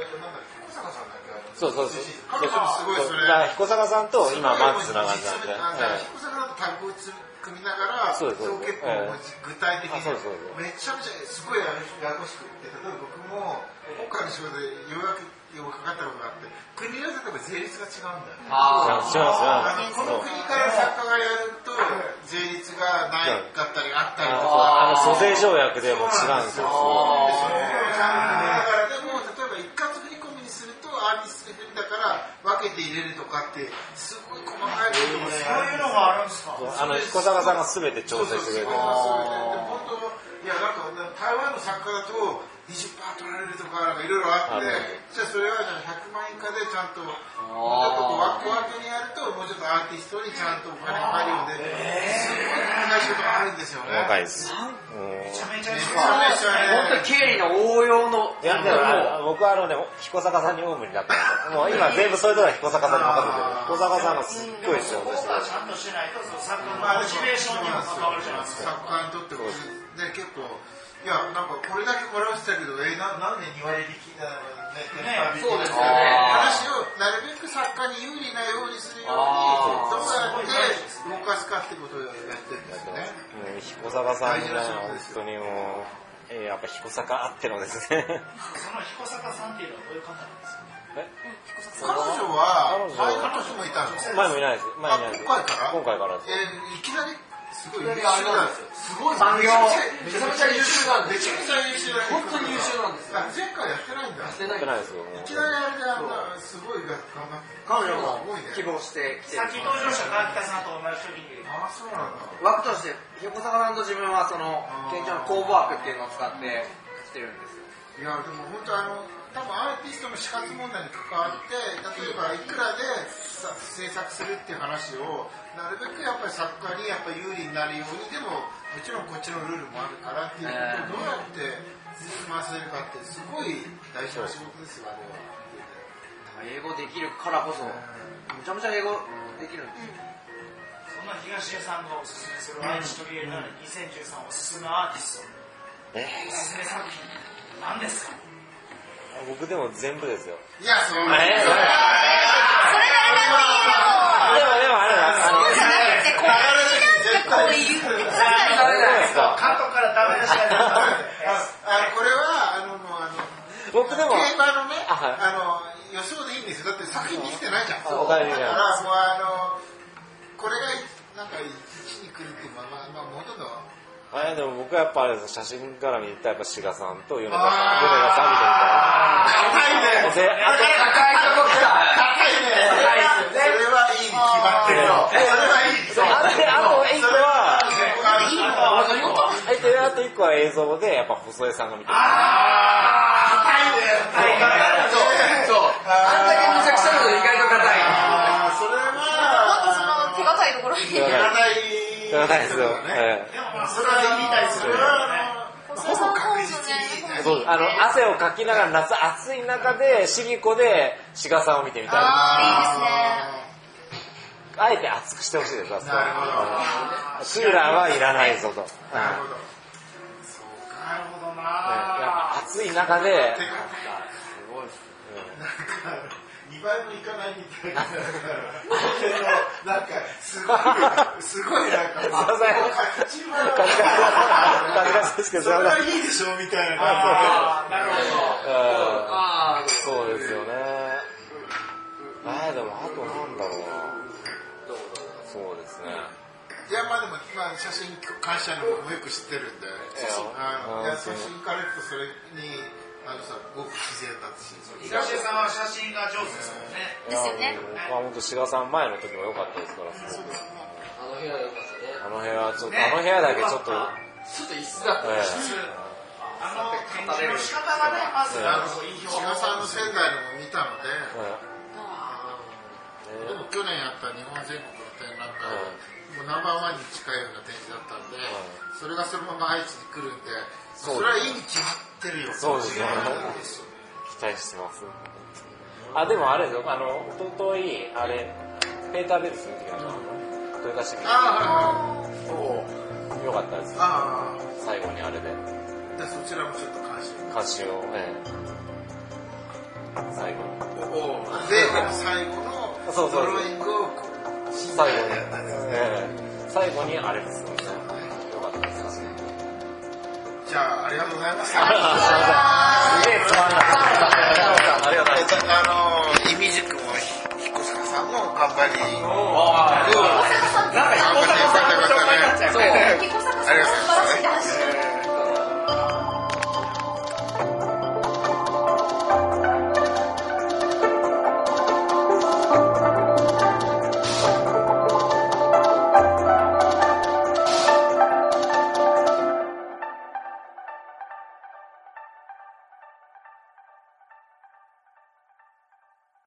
そうそうそう。彦坂さんと今マッチつながりなんで。 彦坂さんとタッグを組みながら、そう結構具体的に、めちゃめちゃすごいややこしくて、例えば僕も今回の仕事でようやくかかったことがあって、国によって税率が違うんだよね。 ああ、違いますこの国から作家がやると税率がないかったりあったりとか。 あの租税条約でも違うんですよ。 だからでも例えば一括振り込みにするとアーティスト振りだから分けて入れるとかってすごい細かいこともね。 そういうのがあるんですか？ あの彦坂さんが全て調整してくれてる。 本当いやなんか台湾の作家だとにじゅっパーセント取られるとかいろいろあって、じゃあそれはひゃくまん以下でちゃんと枠分けにやるともうちょっとアーティストにちゃんとお金が入るようで、すごい細かい仕事があるんですよね。 細かいです。 めちゃめちゃ本当に経理の応用の。 いやでも僕はあのね彦坂さんにオウムになったんですよ。もう今全部そういうところは彦坂さんに任せてる。彦坂さんがすっごい仕事してる。 ちゃんとしないと作家のモチベーションにも関わるじゃないですか。 作家にとってもで結構いやなんかこれだけもらわせたけどえななんでに割引きなにそうですよね。話をなるべく作家に有利なようにするようにどうやって動かすかってことをやってるんですよね。 彦坂さんみたいな本当にもう、えー、やっぱ彦坂あってのですね。 その彦坂さんっていうのはどういう方なんですか？ え？彼女は前の年もいたんですよ。 前もいないです。前いないです。 今回から？ 今回から。 えー、いきなりすごい優秀なんですよ。すごい産業めちゃめちゃ優秀なんです。 めちゃめちゃ優秀なんです。 本当に優秀なんです。 前回やってないんだ。 やってないですよ。 いきなりあれであんなすごいが頑張って。 彼女も希望してきてる。 先登場者川北さんと同じ時に。 ああ、そうなんだ。 枠として彦坂さんと自分はその県庁の公募枠っていうのを使って来てるんですよ。 いやでも本当あの多分アーティストの死活問題に関わって例えばいくらで制作するっていう話をなるべくやっぱり作家にやっぱ有利になるようにでももちろんこっちのルールもあるからっていうことをどうやって進ませるかってすごい大事な仕事ですよあれは。 英語できるからこそめちゃめちゃ英語できるんですよ。 そんな東江さんがおすすめする愛知トリエンナーレにせんじゅうさんおすすめアーティストおすすめ作品何ですか？ 僕でも全部ですよ。 いやそう。 えー、それならでもでもあれだ。あのそうじゃなくてこういうこういう関東からダメ出しが出た。 あのこれはあのもうあの僕でも競馬のねあの予想でいいんですよ。だって作品できてないじゃん。そうだからもうあのこれがなんか一に来るっていうまあまあまあほとんど。 あれでも僕はやっぱあれ写真から見たやっぱ志賀さんと米田さん、米田さんみたいな。 高いね。 で、あと高いとこ来た。高いね。それはいいに決まってるよ。それはいい。 そうあとあと一個は、あと一個は映像でやっぱ細江さんが見てる。 ああ、高いね。 そう。そう。あんだけむちゃくちゃなの意外と硬い。 ああ、それは。 なんかその手堅いところに。 手堅い。 手堅いですよ。ええ。 それは言いたいです。それは細さんポーズね。 そうあの汗をかきながら夏暑い中でシギコで志賀さんを見てみたい。 あああえて熱くしてほしいです。 なるほど。 クーラーはいらないぞと。 なるほど。そうか。なるほどな。 やっぱ暑い中で。 すごい。なんかにばいもいかないみたいな。なんかすごいすごいなんか。 すいません。 勝ち前感じがですけど。 それはいいでしょみたいな。 なるほど。 ああ、そうですよね。あでもあとなんだろうな。そうですね。 いやまあでも今写真関係者の僕もよく知ってるんで、あのいや写真からいくとそれにあのさごく自然だし。 東江さんは写真が上手ですもんね。 ですよね。 まあ本当志賀さん前の時も良かったですからすごく。 あの部屋良かったね。 あの部屋ちょっとあの部屋だけちょっと。 ちょっと椅子だったね。 あの展示の仕方がねまずあの印象。 志賀さんの仙台のも見たので。でも去年やった日本全国の展覧会、もうナンバーワンに近いような展示だったんで、それがそのまま愛知に来るんで、それはいいに決まってるよ。 そうですね。期待してます。あ、でもあれですよ、あの、一昨日あれ、ペーター・ベルス見てきました。豊田市民。 ああ、はいはい。 よかったです。 ああ。 最後にあれで。 で、そちらもちょっと監視。 監視を、ええ。最後に。 で、最後の、 そうそう。 ドローイングを最後に、ええ、最後にあれですよね。よかったですね。 じゃあ、ありがとうございました。 すげえつまんない。ありがとうございます。 あの、意味塾も彦坂さんの頑張り。 なんか